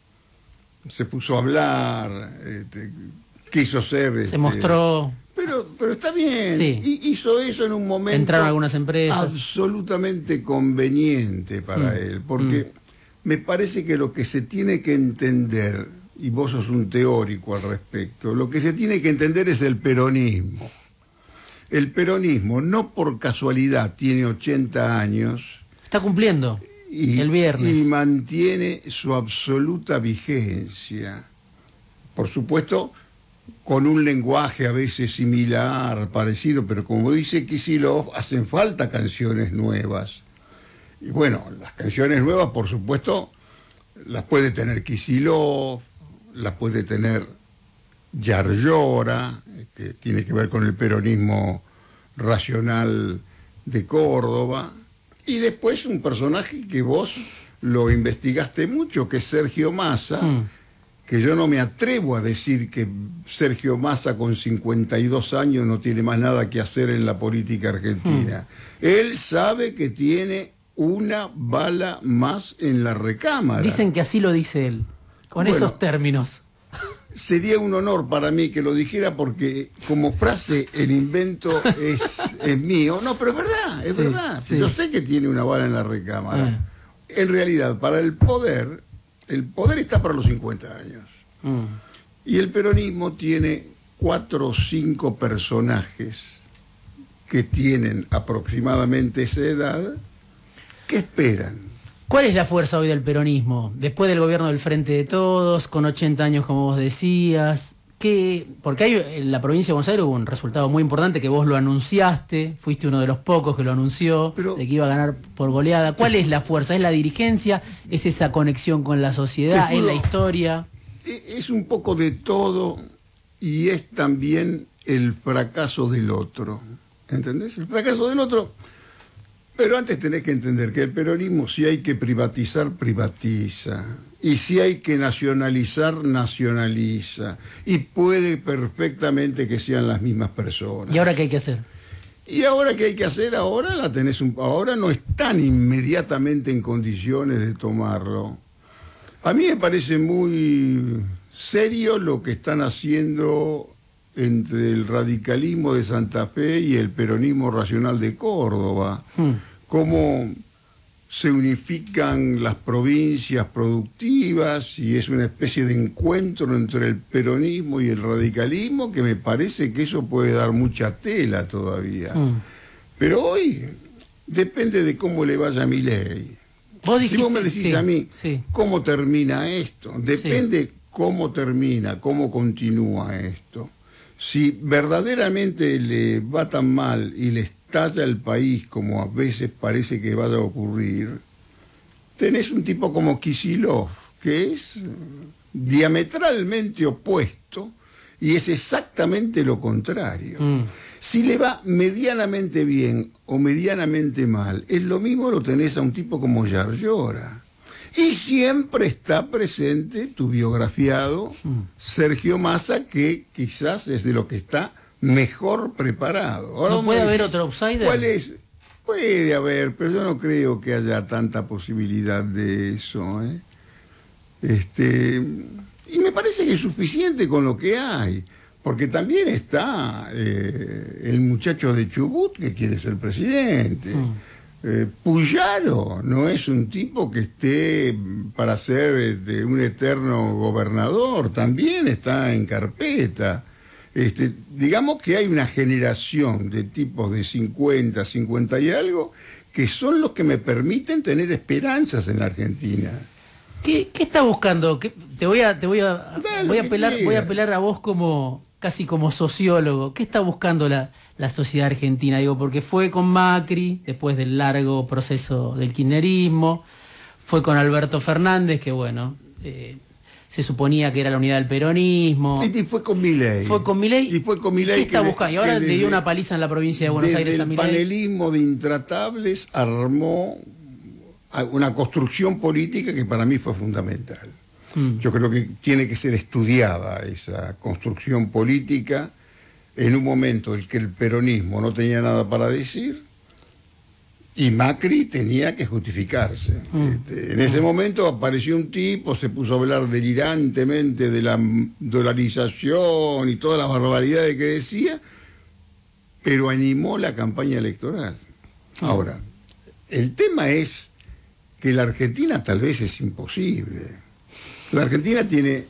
se puso a hablar, este, quiso ser... Este, se mostró... Pero, pero está bien, sí. Hizo eso en un momento... Entraron algunas empresas. Absolutamente conveniente para mm. él, porque mm. me parece que lo que se tiene que entender, y vos sos un teórico al respecto, lo que se tiene que entender es el peronismo. El peronismo no por casualidad tiene ochenta años... Está cumpliendo. Y, el viernes. Y mantiene su absoluta vigencia. Por supuesto, con un lenguaje a veces similar, parecido, pero como dice Kicillof, hacen falta canciones nuevas. Y bueno, las canciones nuevas, por supuesto, las puede tener Kicillof, las puede tener Yarlora, que tiene que ver con el peronismo racional de Córdoba. Y después un personaje que vos lo investigaste mucho, que es Sergio Massa, mm. que yo no me atrevo a decir que Sergio Massa con cincuenta y dos años no tiene más nada que hacer en la política argentina. Mm. Él sabe que tiene una bala más en la recámara. Dicen que así lo dice él, con bueno, esos términos. Sería un honor para mí que lo dijera porque como frase el invento es, es mío. No, pero es verdad, es sí, verdad. Sí. Yo sé que tiene una bala en la recámara. Ah. En realidad, para el poder, el poder está para los cincuenta años. Mm. Y el peronismo tiene cuatro o cinco personajes que tienen aproximadamente esa edad que esperan. ¿Cuál es la fuerza hoy del peronismo? Después del gobierno del Frente de Todos, con ochenta años como vos decías, ¿qué? Porque hay, en la provincia de Buenos Aires hubo un resultado muy importante que vos lo anunciaste, fuiste uno de los pocos que lo anunció, Pero, de que iba a ganar por goleada. ¿Cuál es la fuerza? ¿Es la dirigencia? ¿Es esa conexión con la sociedad? ¿Es la historia? Es un poco de todo y es también el fracaso del otro. ¿Entendés? El fracaso del otro... Pero antes tenés que entender que el peronismo, si hay que privatizar, privatiza. Y si hay que nacionalizar, nacionaliza. Y puede perfectamente que sean las mismas personas. ¿Y ahora qué hay que hacer? Y ahora qué hay que hacer, ahora la tenés un, ahora no están inmediatamente en condiciones de tomarlo. A mí me parece muy serio lo que están haciendo entre el radicalismo de Santa Fe y el peronismo racional de Córdoba. Hmm. Como se unifican las provincias productivas y es una especie de encuentro entre el peronismo y el radicalismo que me parece que eso puede dar mucha tela todavía. Mm. Pero hoy depende de cómo le vaya a Milei. ¿Vos dijiste, si vos me decís sí, a mí, sí. ¿cómo termina esto? Depende sí. cómo termina, cómo continúa esto. Si verdaderamente le va tan mal y le estalla el país como a veces parece que vaya a ocurrir, tenés un tipo como Kicillof, que es diametralmente opuesto y es exactamente lo contrario. Mm. Si le va medianamente bien o medianamente mal, es lo mismo lo tenés a un tipo como Yarlora. Y siempre está presente tu biografiado mm. Sergio Massa, que quizás es de lo que está mejor preparado. Ahora ¿No puede decís, haber otro outsider? ¿Cuál es? Puede haber, pero yo no creo que haya tanta posibilidad de eso. ¿eh? Este, y me parece que es suficiente con lo que hay. Porque también está eh, el muchacho de Chubut que quiere ser presidente. Mm. Eh, Puyaro no es un tipo que esté para ser este, un eterno gobernador, también está en carpeta. Este, digamos que hay una generación de tipos de cincuenta, cincuenta y algo, que son los que me permiten tener esperanzas en la Argentina. ¿Qué, qué está buscando? ¿Qué, te voy a, te voy a, voy a apelar, voy a apelar a vos como casi como sociólogo. ¿Qué está buscando la, la sociedad argentina? Digo, porque fue con Macri, después del largo proceso del kirchnerismo, fue con Alberto Fernández, que bueno, eh, se suponía que era la unidad del peronismo. Y, y fue con Milei. Fue con Milei. Y fue con Milei. ¿Qué está que buscando? Y ahora le dio una paliza en la provincia de Buenos Aires a Milei. El panelismo de intratables armó una construcción política que para mí fue fundamental. Mm. Yo creo que tiene que ser estudiada esa construcción política en un momento en que el peronismo no tenía nada para decir y Macri tenía que justificarse. Mm. Este, en ese momento apareció un tipo, se puso a hablar delirantemente de la dolarización y todas las barbaridades que decía, pero animó la campaña electoral. Mm. Ahora, el tema es que la Argentina tal vez es imposible. La Argentina tiene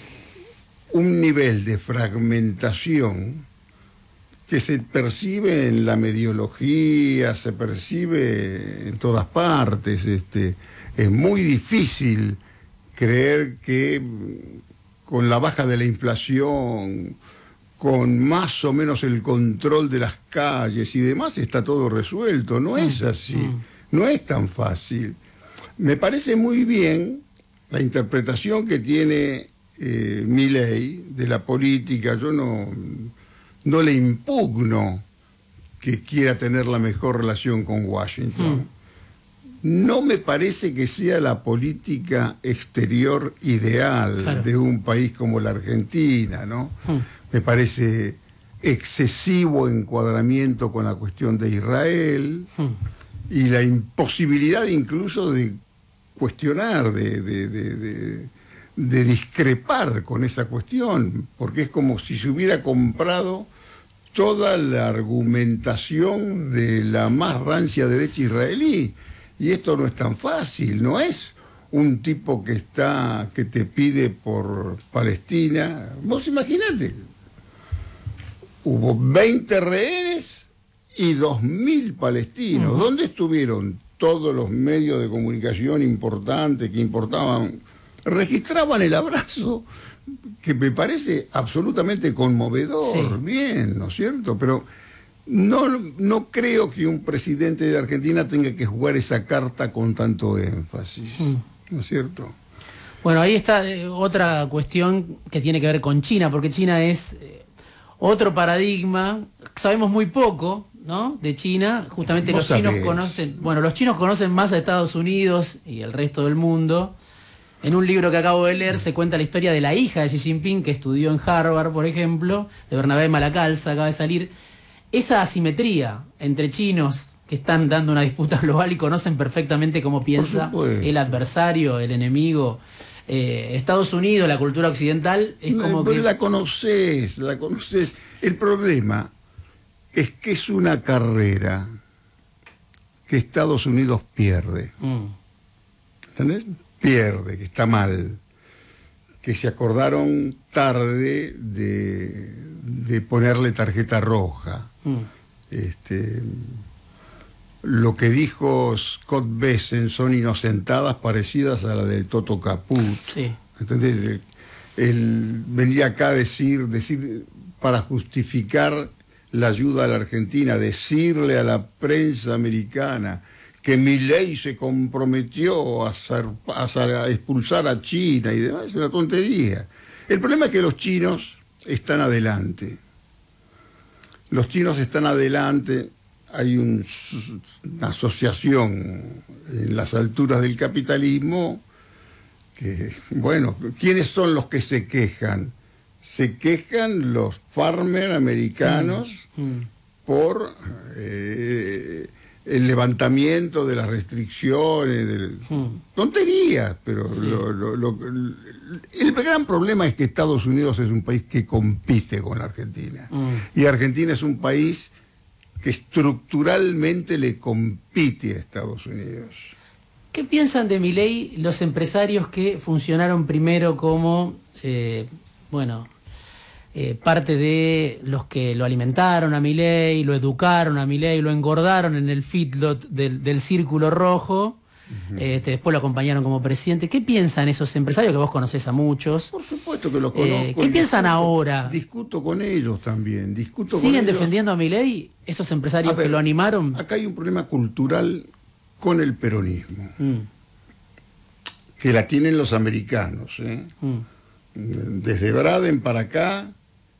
un nivel de fragmentación que se percibe en la mediología, se percibe en todas partes. Este, es muy difícil creer que con la baja de la inflación, con más o menos el control de las calles y demás, está todo resuelto. No es así, no es tan fácil. Me parece muy bien la interpretación que tiene eh, Milei de la política. Yo no, no le impugno que quiera tener la mejor relación con Washington. Mm. No me parece que sea la política exterior ideal claro. de un país como la Argentina, ¿no? Mm. Me parece excesivo encuadramiento con la cuestión de Israel mm. y la imposibilidad incluso de cuestionar, de, de, de, de, de discrepar con esa cuestión, porque es como si se hubiera comprado toda la argumentación de la más rancia derecha israelí, y esto no es tan fácil, no es un tipo que está, que te pide por Palestina. Vos imaginate, hubo veinte rehenes y dos mil palestinos. Uh-huh. ¿Dónde estuvieron todos los medios de comunicación importantes que importaban? Registraban el abrazo, que me parece absolutamente conmovedor. Sí. Bien, ¿no es cierto? Pero no, no creo que un presidente de Argentina tenga que jugar esa carta con tanto énfasis, mm. ¿no es cierto? Bueno, ahí está eh, otra cuestión que tiene que ver con China, porque China es eh, otro paradigma. Sabemos muy poco, ¿no?, de China. Justamente los chinos conocen, bueno, los chinos conocen más a Estados Unidos y el resto del mundo. En un libro que acabo de leer se cuenta la historia de la hija de Xi Jinping, que estudió en Harvard, por ejemplo, de Bernabé Malacalza, acaba de salir. Esa asimetría entre chinos que están dando una disputa global y conocen perfectamente cómo piensa el adversario, el enemigo, eh, Estados Unidos, la cultura occidental, es no, como pero que... la conoces, la conoces. El problema es que es una carrera que Estados Unidos pierde. Mm. ¿Entendés? Pierde, que está mal. Que se acordaron tarde de, de ponerle tarjeta roja. Mm. Este, lo que dijo Scott Bessent son inocentadas parecidas a la del Toto Caput. Sí. ¿Entendés? Él, él venía acá a decir, decir, para justificar la ayuda a la Argentina, decirle a la prensa americana que Milei se comprometió a, hacer, a, hacer, a expulsar a China y demás, es una tontería. El problema es que los chinos están adelante. Los chinos están adelante, hay un, una asociación en las alturas del capitalismo que, bueno, ¿quiénes son los que se quejan? Se quejan los farmers americanos mm, mm. por eh, el levantamiento de las restricciones, del... mm. tonterías, pero sí. lo, lo, lo, el gran problema es que Estados Unidos es un país que compite con la Argentina. Mm. Y Argentina es un país que estructuralmente le compite a Estados Unidos. ¿Qué piensan de Milei los empresarios que funcionaron primero como... Eh, bueno, eh, parte de los que lo alimentaron a Milei, lo educaron a Milei, lo engordaron en el feedlot del, del Círculo Rojo, uh-huh. este, después lo acompañaron como presidente? ¿Qué piensan esos empresarios, que vos conocés a muchos? Por supuesto que los conozco. Eh, ¿Qué piensan discuto, ahora? Discuto con ellos también. Discuto ¿Siguen con ellos. defendiendo a Milei, esos empresarios ver, que lo animaron? Acá hay un problema cultural con el peronismo, mm. que la tienen los americanos, ¿eh? Mm. Desde Braden para acá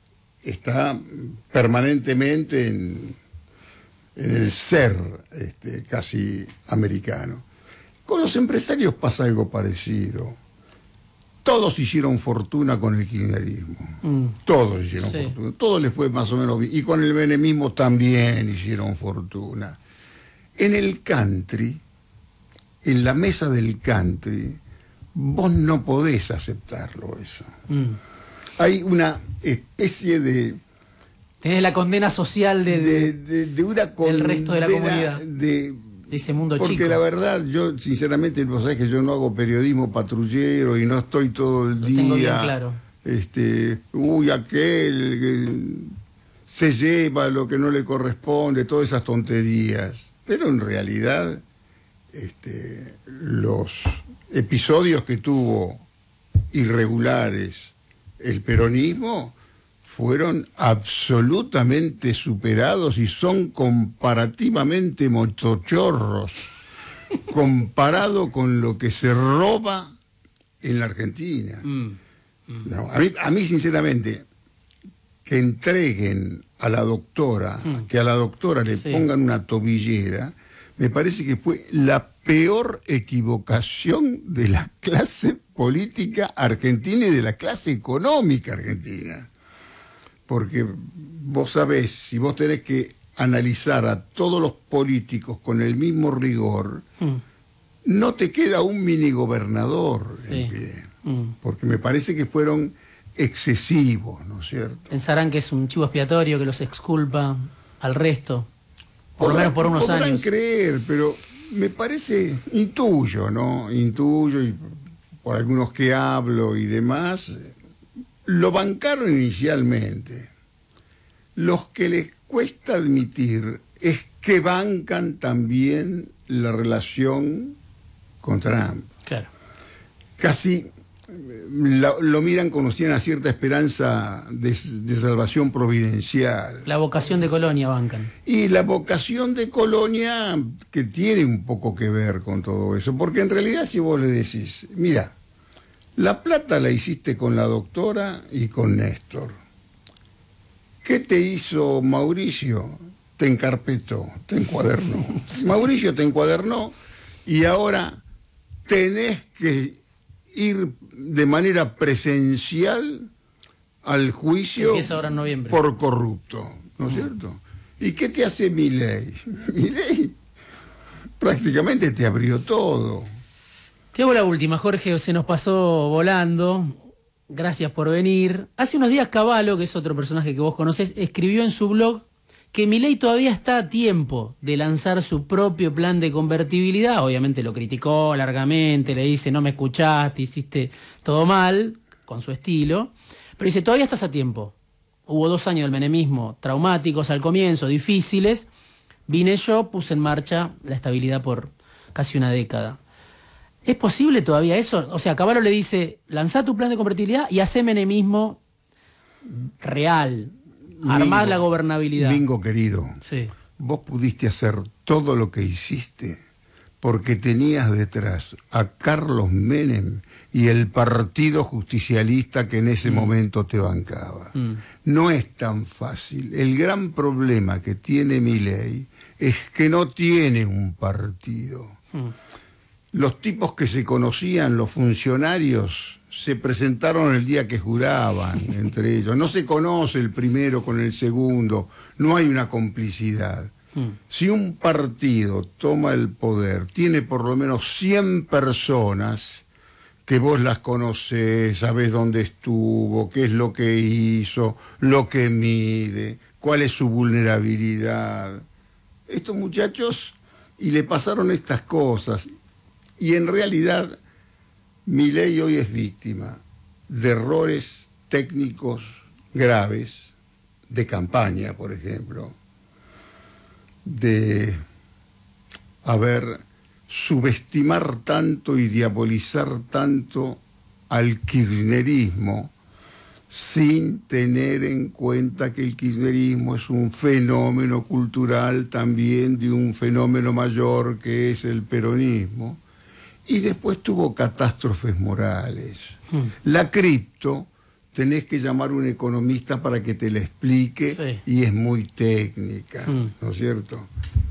está permanentemente en, en el ser este, casi americano. Con los empresarios pasa algo parecido. Todos hicieron fortuna con el kirchnerismo. Mm. Todos hicieron sí. fortuna. Todo les fue más o menos bien. Y con el menemismo también hicieron fortuna. En el country, en la mesa del country, vos no podés aceptarlo eso. Mm. Hay una especie de... Tenés la condena social de, de, de, de una condena del resto de la comunidad. De, de ese mundo porque chico. Porque la verdad, yo sinceramente, vos sabés que yo no hago periodismo patrullero y no estoy todo el Lo día... tengo bien claro. Este, uy, aquel que se lleva lo que no le corresponde, todas esas tonterías. Pero en realidad, este, los... episodios que tuvo irregulares el peronismo fueron absolutamente superados y son comparativamente mochochorros comparado con lo que se roba en la Argentina. Mm, mm. No, a mí, a mí sinceramente que entreguen a la doctora, mm. que a la doctora le sí. pongan una tobillera, me parece que fue la peor equivocación de la clase política argentina y de la clase económica argentina. Porque vos sabés, si vos tenés que analizar a todos los políticos con el mismo rigor, mm. no te queda un minigobernador sí. en pie. Mm. Porque me parece que fueron excesivos, ¿no es cierto? Pensarán que es un chivo expiatorio que los exculpa al resto. Por lo menos por unos podrán años. creer, pero me parece, intuyo, ¿no? Intuyo y por algunos que hablo y demás, lo bancaron inicialmente. Los que les cuesta admitir es que bancan también la relación con Trump. Claro. Casi lo, lo miran como si una cierta esperanza de, de salvación providencial. La vocación de Colonia bancan. Y la vocación de Colonia que tiene un poco que ver con todo eso, porque en realidad si vos le decís, mira, la plata la hiciste con la doctora y con Néstor. ¿Qué te hizo Mauricio? Te encarpetó, te encuadernó. Mauricio te encuadernó y ahora tenés que ir de manera presencial al juicio empieza ahora en noviembre. Por corrupto, ¿no es uh-huh. cierto? ¿Y qué te hace Milei? Milei prácticamente te abrió todo. Te hago la última, Jorge, se nos pasó volando. Gracias por venir. Hace unos días Cavallo, que es otro personaje que vos conocés, escribió en su blog que Milei todavía está a tiempo de lanzar su propio plan de convertibilidad. Obviamente lo criticó largamente, le dice no me escuchaste, hiciste todo mal, con su estilo, pero dice todavía estás a tiempo. Hubo dos años del menemismo traumáticos al comienzo, difíciles, vine yo, puse en marcha la estabilidad por casi una década. ¿Es posible todavía eso? O sea, Cavallo le dice, lanzá tu plan de convertibilidad y hacé menemismo real, armar la gobernabilidad. Mingo querido, sí. Vos pudiste hacer todo lo que hiciste porque tenías detrás a Carlos Menem y el partido justicialista que en ese mm. momento te bancaba. Mm. No es tan fácil. El gran problema que tiene Milei es que no tiene un partido. Mm. Los tipos que se conocían, los funcionarios, se presentaron el día que juraban entre ellos. No se conoce el primero con el segundo, no hay una complicidad. Hmm. Si un partido toma el poder, tiene por lo menos cien personas que vos las conocés, sabés dónde estuvo, qué es lo que hizo, lo que mide, cuál es su vulnerabilidad. Estos muchachos, y le pasaron estas cosas, y en realidad Milei hoy es víctima de errores técnicos graves, de campaña, por ejemplo, de haber subestimar tanto y diabolizar tanto al kirchnerismo sin tener en cuenta que el kirchnerismo es un fenómeno cultural también de un fenómeno mayor que es el peronismo. Y después tuvo catástrofes morales. Hmm. La cripto, tenés que llamar a un economista para que te la explique, sí. Y es muy técnica, hmm. ¿no es cierto?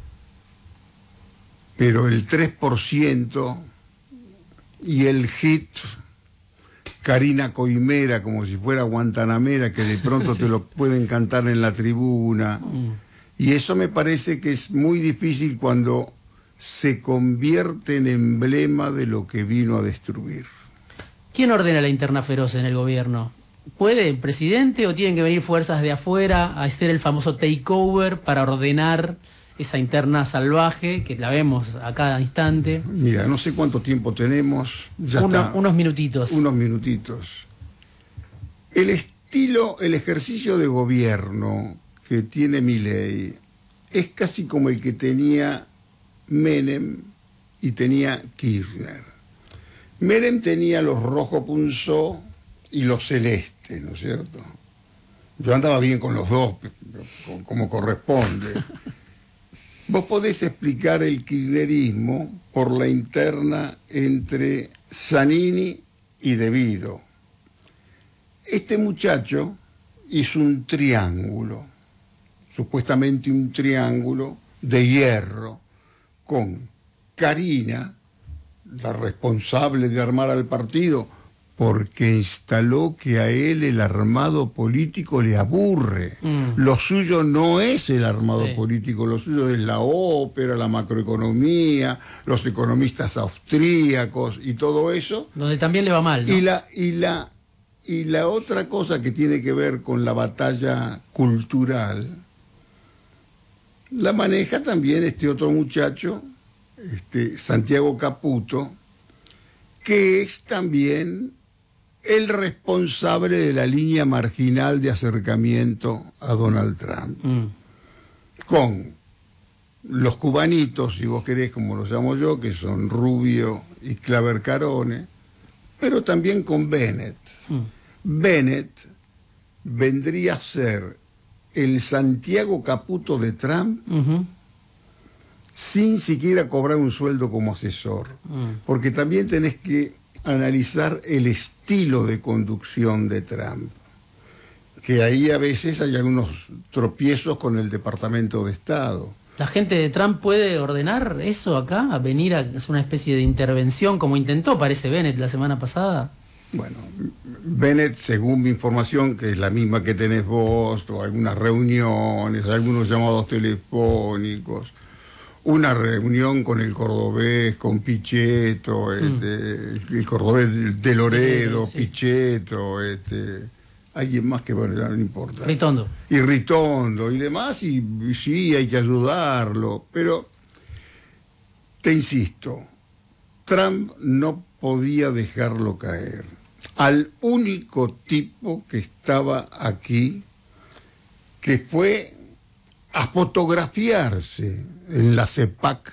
Pero el tres por ciento y el hit Karina Coimera, como si fuera Guantanamera, que de pronto sí. Te lo pueden cantar en la tribuna. Hmm. Y eso me parece que es muy difícil cuando se convierte en emblema de lo que vino a destruir. ¿Quién ordena la interna feroz en el gobierno? ¿Puede el presidente o tienen que venir fuerzas de afuera a hacer el famoso takeover para ordenar esa interna salvaje que la vemos a cada instante? Mira, no sé cuánto tiempo tenemos. Ya Uno, está. Unos minutitos. Unos minutitos. El estilo, el ejercicio de gobierno que tiene Milei es casi como el que tenía Menem y tenía Kirchner. Menem tenía los rojo punzó y los celestes, ¿no es cierto? Yo andaba bien con los dos, como corresponde. Vos podés explicar el kirchnerismo por la interna entre Zanini y De Vido. Este muchacho hizo un triángulo, supuestamente un triángulo de hierro, con Karina, la responsable de armar al partido, porque instaló que a él el armado político le aburre. Mm. Lo suyo no es el armado sí. político, lo suyo es la ópera, la macroeconomía, los economistas austríacos y todo eso. Donde también le va mal, ¿no? Y la, y la, y la otra cosa que tiene que ver con la batalla cultural, la maneja también este otro muchacho, este Santiago Caputo, que es también el responsable de la línea marginal de acercamiento a Donald Trump. Mm. Con los cubanitos, si vos querés, como los llamo yo, que son Rubio y Claver Carone, pero también con Bennett. Mm. Bennett vendría a ser el Santiago Caputo de Trump, uh-huh. sin siquiera cobrar un sueldo como asesor. Uh-huh. Porque también tenés que analizar el estilo de conducción de Trump, que ahí a veces hay algunos tropiezos con el Departamento de Estado. ¿La gente de Trump puede ordenar eso acá? ¿A venir a hacer una especie de intervención como intentó, parece, Bennett la semana pasada? Bueno, Bennett, según mi información, que es la misma que tenés vos, o algunas reuniones, algunos llamados telefónicos, una reunión con el cordobés, con Pichetto, este, mm. el cordobés de Loredo, sí. Pichetto, este, alguien más que, bueno, ya no importa. Ritondo. Y Ritondo y demás, y, y sí, hay que ayudarlo, pero te insisto, Trump no podía dejarlo caer. Al único tipo que estaba aquí, que fue a fotografiarse en la CEPAC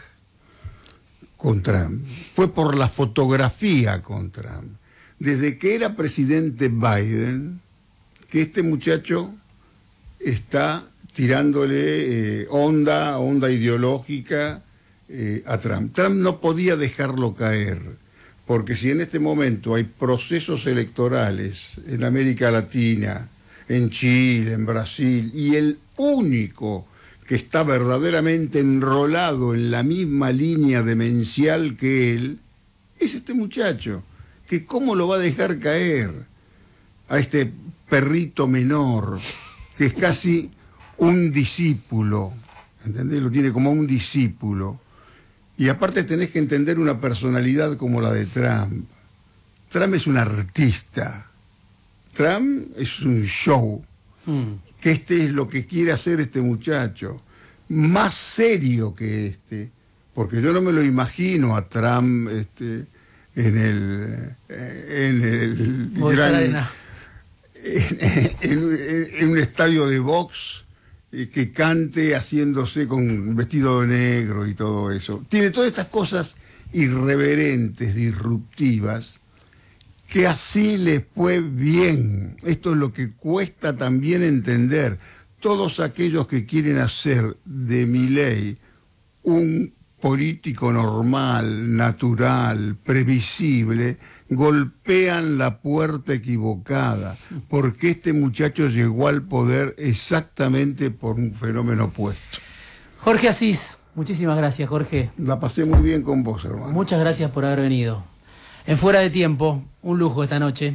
con Trump, fue por la fotografía con Trump. Desde que era presidente Biden, que este muchacho está tirándole eh, onda, onda ideológica eh, a Trump. Trump no podía dejarlo caer, porque si en este momento hay procesos electorales en América Latina, en Chile, en Brasil, y el único que está verdaderamente enrolado en la misma línea demencial que él, es este muchacho, que cómo lo va a dejar caer a este perrito menor, que es casi un discípulo, ¿entendés? Lo tiene como un discípulo. Y aparte tenés que entender una personalidad como la de Trump. Trump es un artista. Trump es un show. Mm. Que este es lo que quiere hacer este muchacho. Más serio que este. Porque yo no me lo imagino a Trump este, en el... En el gran, en, en, en, en un estadio de box, eh, que cante haciéndose con vestido de negro y todo eso. Tiene todas estas cosas irreverentes, disruptivas, que así le fue bien. Esto es lo que cuesta también entender. Todos aquellos que quieren hacer de Milei un político normal, natural, previsible, golpean la puerta equivocada, porque este muchacho llegó al poder exactamente por un fenómeno opuesto. Jorge Asís, muchísimas gracias, Jorge. La pasé muy bien con vos, hermano. Muchas gracias por haber venido. En Fuera de Tiempo, un lujo esta noche.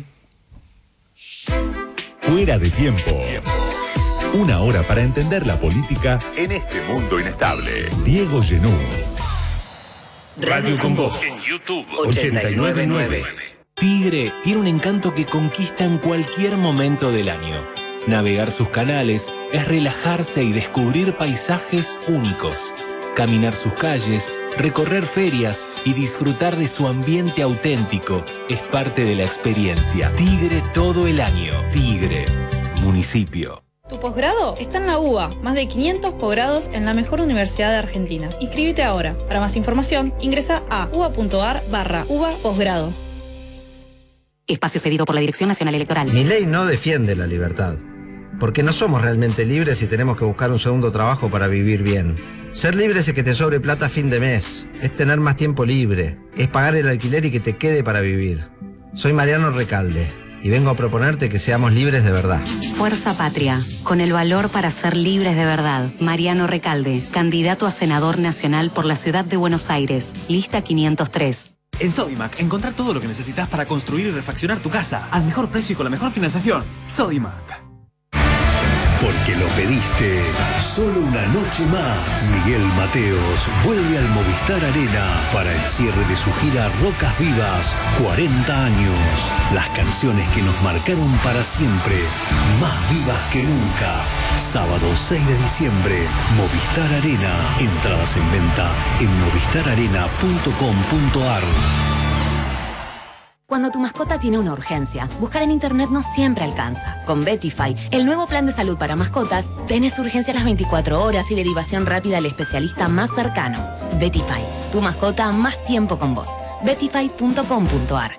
Fuera de Tiempo. Una hora para entender la política en este mundo inestable. Diego Genú. Radio con Voz en YouTube ochenta y nueve punto nueve. Tigre tiene un encanto que conquista en cualquier momento del año. Navegar sus canales es relajarse y descubrir paisajes únicos. Caminar sus calles, recorrer ferias y disfrutar de su ambiente auténtico es parte de la experiencia. Tigre todo el año. Tigre, municipio. Tu posgrado está en la U B A, más de quinientos posgrados en la mejor universidad de Argentina. Inscríbete ahora. Para más información, ingresa a uba.ar barra uba posgrado. Espacio cedido por la Dirección Nacional Electoral. Mi ley no defiende la libertad, porque no somos realmente libres y tenemos que buscar un segundo trabajo para vivir bien. Ser libre es que te sobre plata a fin de mes, es tener más tiempo libre, es pagar el alquiler y que te quede para vivir. Soy Mariano Recalde y vengo a proponerte que seamos libres de verdad. Fuerza Patria, con el valor para ser libres de verdad. Mariano Recalde, candidato a senador nacional por la ciudad de Buenos Aires, lista quinientos tres. En Sodimac, encontrar todo lo que necesitas para construir y refaccionar tu casa al mejor precio y con la mejor financiación. Sodimac. Porque lo pediste. Solo una noche más. Miguel Mateos vuelve al Movistar Arena para el cierre de su gira Rocas Vivas. cuarenta años. Las canciones que nos marcaron para siempre. Más vivas que nunca. Sábado seis de diciembre. Movistar Arena. Entradas en venta en movistar arena punto com punto ar. Cuando tu mascota tiene una urgencia, buscar en internet no siempre alcanza. Con Betify, el nuevo plan de salud para mascotas, tenés urgencia las veinticuatro horas y derivación rápida al especialista más cercano. Betify, tu mascota más tiempo con vos. betify punto com punto ar.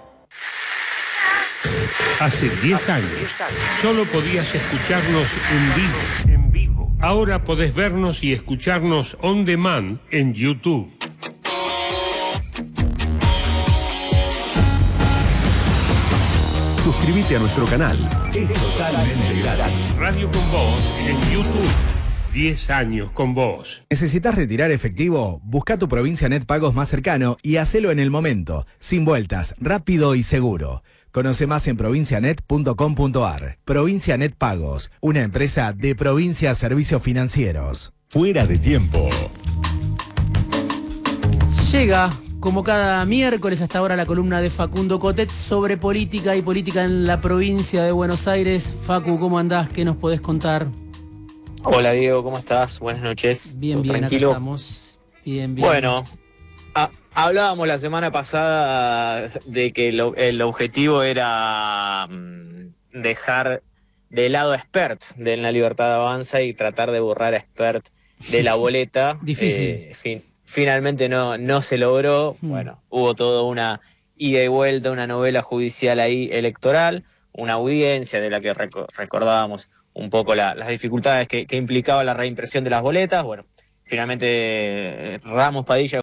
Hace diez años solo podías escucharnos en vivo. En vivo. Ahora podés vernos y escucharnos on demand en YouTube. Suscríbete a nuestro canal. Es totalmente gratis. Radio con Voz en YouTube. diez años con vos. ¿Necesitas retirar efectivo? Busca tu Provincia Net Pagos más cercano y hacelo en el momento, sin vueltas, rápido y seguro. Conoce más en provincianet punto com punto ar. Provincia Net Pagos, una empresa de Provincia Servicios Financieros. Fuera de Tiempo. Llega como cada miércoles hasta ahora, la columna de Facundo Cotet sobre política y política en la provincia de Buenos Aires. Facu, ¿cómo andás? ¿Qué nos podés contar? Hola Diego, ¿cómo estás? Buenas noches. Bien, bien, tranquilo. acá estamos. Bien, bien. Bueno, a, hablábamos la semana pasada de que lo, el objetivo era mm, dejar de lado a Espert de La Libertad Avanza y tratar de borrar a Espert de la boleta. Difícil. Eh, fin, finalmente no, no se logró. Mm. Bueno, hubo toda una ida y vuelta, una novela judicial ahí electoral, una audiencia de la que rec recordábamos un poco la, las dificultades que, que implicaba la reimpresión de las boletas. Bueno, finalmente Ramos Padilla